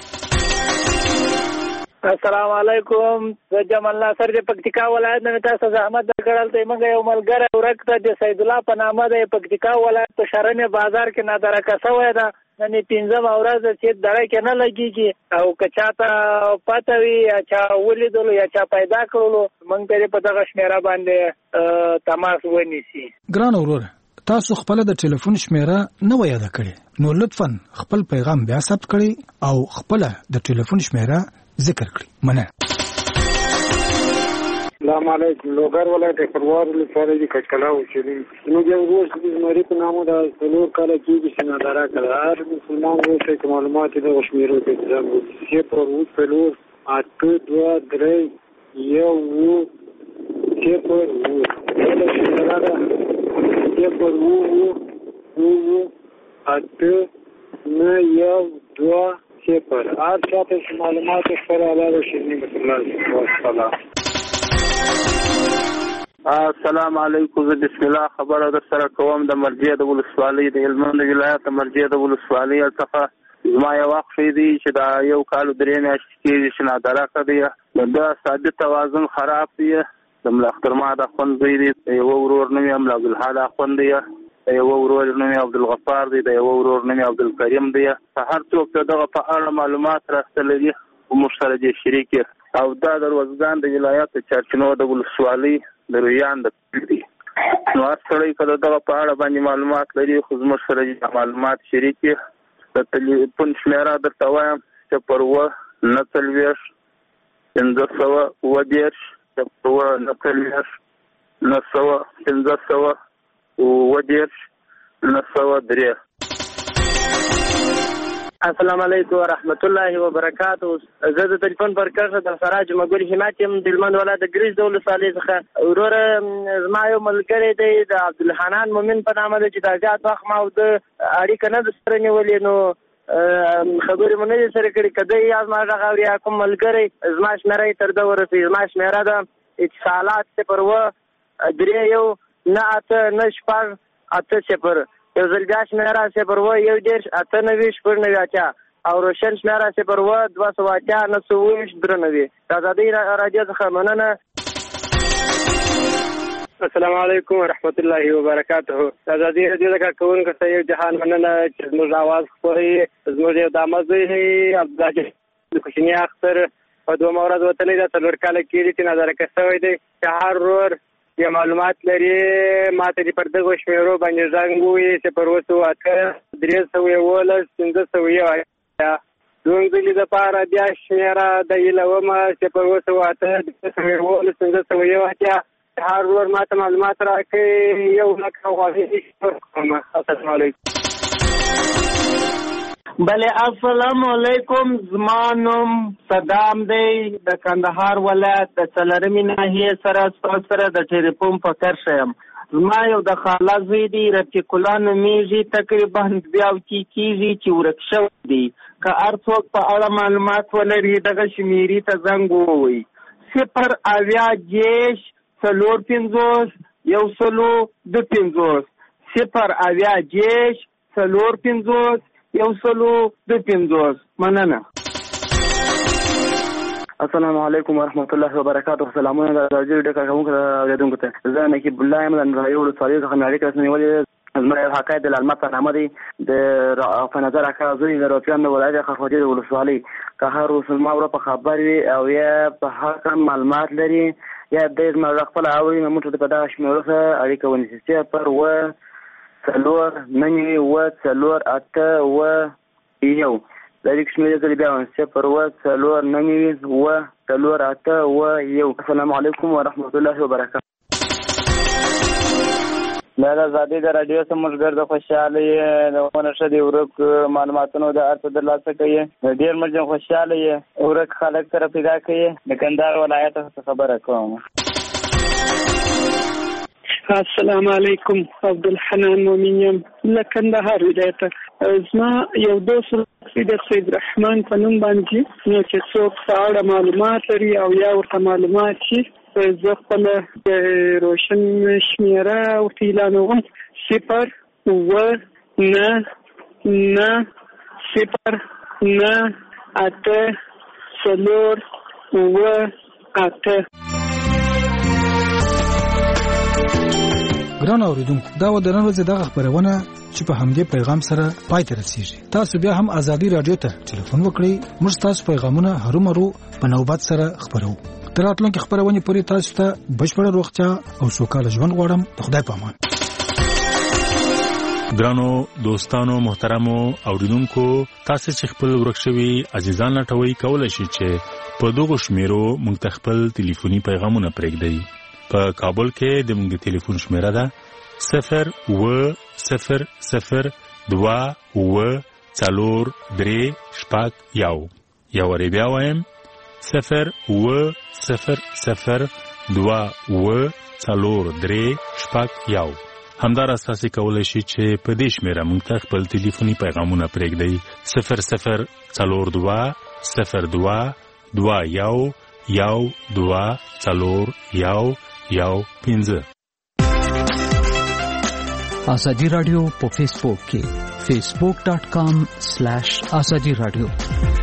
السلام علیکم. زه جمال ناصر د پکتیکا ولایت نه تاسو زحمت درکړل ته موږ یو ملګری ورک ته د سید الله په نامه د پکتیکا ولایت په شرنه بازار کې نادرکه شوی ده. نن پنځم ورځ چې دړه کې نه لګیږي او کچا ته پته وي یا چا ولیدلو یا چا پیدا کړلو موږ ته په دغه شمیره باندې تماس ونیسي. ګران ورور تاسو خپل د ټلیفون شمیره نه و یاد کړئ نو لطفا خپل پیغام بیا ثبت کړئ او خپل د ټلیفون شمیره ذکر کړئ. مننه. السلام علیکم. لوګر ولایت پروار لپاره د کچکلاو چې نو یو ورځ د زمری په نامه د څلور کال کېږي چې نادرا کړه هر مسلمان ورته چې معلومات د غشمیرو په ځان چې په وو په لور اته دوه درې یو وو چې په وو د شمیره ده چې په وو وو اته نه یو دوه صفر. هر چاته چې معلومات سره علاوه شي بسم الله والسلام. السلام علیکم. زه بسم الله خبره در سره کوم د مرجع د ولسوالۍ د هلمند ولایت مرجع د ولسوالۍ څخه. زما یو وخت دی چې دا یو کال درې میاشتې کېږي چې نادرا کړی د ثابت توازن خراب دی. د ملختر ما د خوند دی یو ورور نوم یې عبد الحال خوند دی یو ورور نوم عبد الغفار دی د یو ورور نوم عبد الکریم دی. هر څوک دغه په اړه معلومات راستلي او موږ سره دې شریک او دا د روزګان د ولایت چارچنو د ولسوالۍ د رویان د دی نو هر څړی کله دغه په اړه باندې معلومات لري خو موږ سره دې معلومات شریک د ټلیفون شمیره درته وایم چې پر و نه څلوېښت پنځه سوه اووه دېرش پر و نه څلوېښت نه سوه پنځه سوه اووه دېرش نه سوه درې. السلام علیکم ورحمت الله وبرکاته. زه د ټلیفون پر کارته د سراج مګل همت یم د هلمند ولایت د ګریز د ولسوالۍ څخه. وروره زما یو ملګری دی د عبدالحنان مومن په نامه دی چې دا زیات وخت ما د اړیکه نه د سره نیولې نو خبرې مو نه دي سره کړي که دی یا زما غږ اوري یا کوم ملګری زما شمیره یې تر ده ورسوي. زما شمیره ده اتصالات صفر اووه درې یو نه اته نه شپږ اته صفر. یو ځل بیا شمیره صفر اووه یو دېرش اته نوي شپږ نوي اتیا او روشن شمیره صفر اووه دوه سوه اتیا نه سوه اووه ویشت درې نوي. د ازادۍ راډیو څخه مننه. السلام علیکم ورحمت الله وبرکاته. د ازادۍ راډیو د کارکوونکو څخه یو جهان مننه چې زموږ اواز خپروي. زموږ یو دامه زوی عبدالله د کوچني اختر په دومره ورځ وتلی ده څلور کاله کېږي چې نادرکه شوی دی چې هر ورور یا معلومات لري ما ته دې پر دغو شمیرو باندې زنګ ووایي چې پر اووه سوه اته درې سوه یولس پنځه سوه یو اتیا. دویم ځلي دپاره بیا شمیره د هیلومه چې پر اووه سوه اته درې سوه یولس پنځه سوه یو اتیا. هر ورور ما ته معلومات راکړي یو لک غواړي کوم. السلام علیکم. بله السلام علیکم. زما نوم صدام دی د کندهار ولایت د څلرمې ناحیې سره ستاسو سره د ټلیفون په کرښه یم. زما یو د خاله زوی دی رفیق الله نومیږي تقریبا بیا کې کېږي چې ورک شوی دی. که هر څوک په اړه معلومات ولري دغه شمیرې ته زنګ ووهئ صفر اویا دېرش څلور پنځوس یو سلو دوه پنځوس صفر اویا دېرش څلور پنځوس یو سلو دوه پنځوس. مننه. السلام علیکم ورحمت الله وبرکاته. سلامونه د راډیو د کارکوونکو اوریدونکو ته. زه نقیب الله یم د رایو ولسوالۍ څخه مې اړیکه رسنیولې. زما یو حقایق د لالمه په نامه دی د په نظر اکا زوی د روپیان د ولایت خرخوجي د ولسوالۍ که هر مسلمان ورو په خبر وي او یا په هر کم معلومات لري یا د زما خپل اوري نو موږ ته په دغه شمیرو سره اړیکه ونیسي پر و څلور نه نوي اووه څلور اته اووه یو. د دې شمیرې ځلې بیا ونیسي پر و څلور نه نوي اووه څلور اته اووه یو. السلام علیکم ورحمت الله وبرکاته. دا د ازادۍ د راډیو څخه موږ ګرده خوشحاله یې د ونه ښه دی ورک معلوماتونو د هر څه ترلاسه کوي. ډېر موږ خوشحاله یې ورک خلک سره پیدا کوي. د کندهار ولایت څخه خبره کوم. السلام علیکم. عبدالحنان مومن یم له کندهار ولایت. زما یو دوست د سید رحمان په نوم باندې نو چې څوک په اړه معلومات لري او یا ورته معلومات شي زه خپله د روشن شمیره ورته اعلانوم صفر اوه نه نه صفر نه اته څلور اوه اته. ګران اوریدونکو، دا و د نن ورځې دغه خبرونه چې په همدې پیغام سره پای ته رسیږي. تاسو بیا هم ازادي رادیو ته ټلیفون وکړئ، موږ تاسو پیغامونه هرومرو په نوبت سره خبرو. تر راتلونکي خبرونه پورې تاسو ته بشپړه روغتیا او سوکاله ژوند غواړم. خدای پامان. ګرانو دوستانو محترمو اوریدونکو، تاسو چې خپل ورکشوي عزیزان لټوي کولای شئ چې په دغه شمیرو موږ ته خپل ټلیفوني پیغامونه پرېږدئ. په کابل کې د موږ د ټلیفون شمیره ده صفر و صفر صفر دوا و څلور درې شپږ یو. یو وری بیا وایم صفر و صفر صفر دوا و څلور درې شپږ یو. همداراز تاسو کولای شئ چې په دې شمیره موږ ته خپل ټلیفوني پیغامونه پرېږدئ صفر صفر څلور دوا صفر دوا دوا یو یو دوا څلور یو یو پنځه. آزادی رادیو په فیسبوک کې facebook dot com slash azadi radio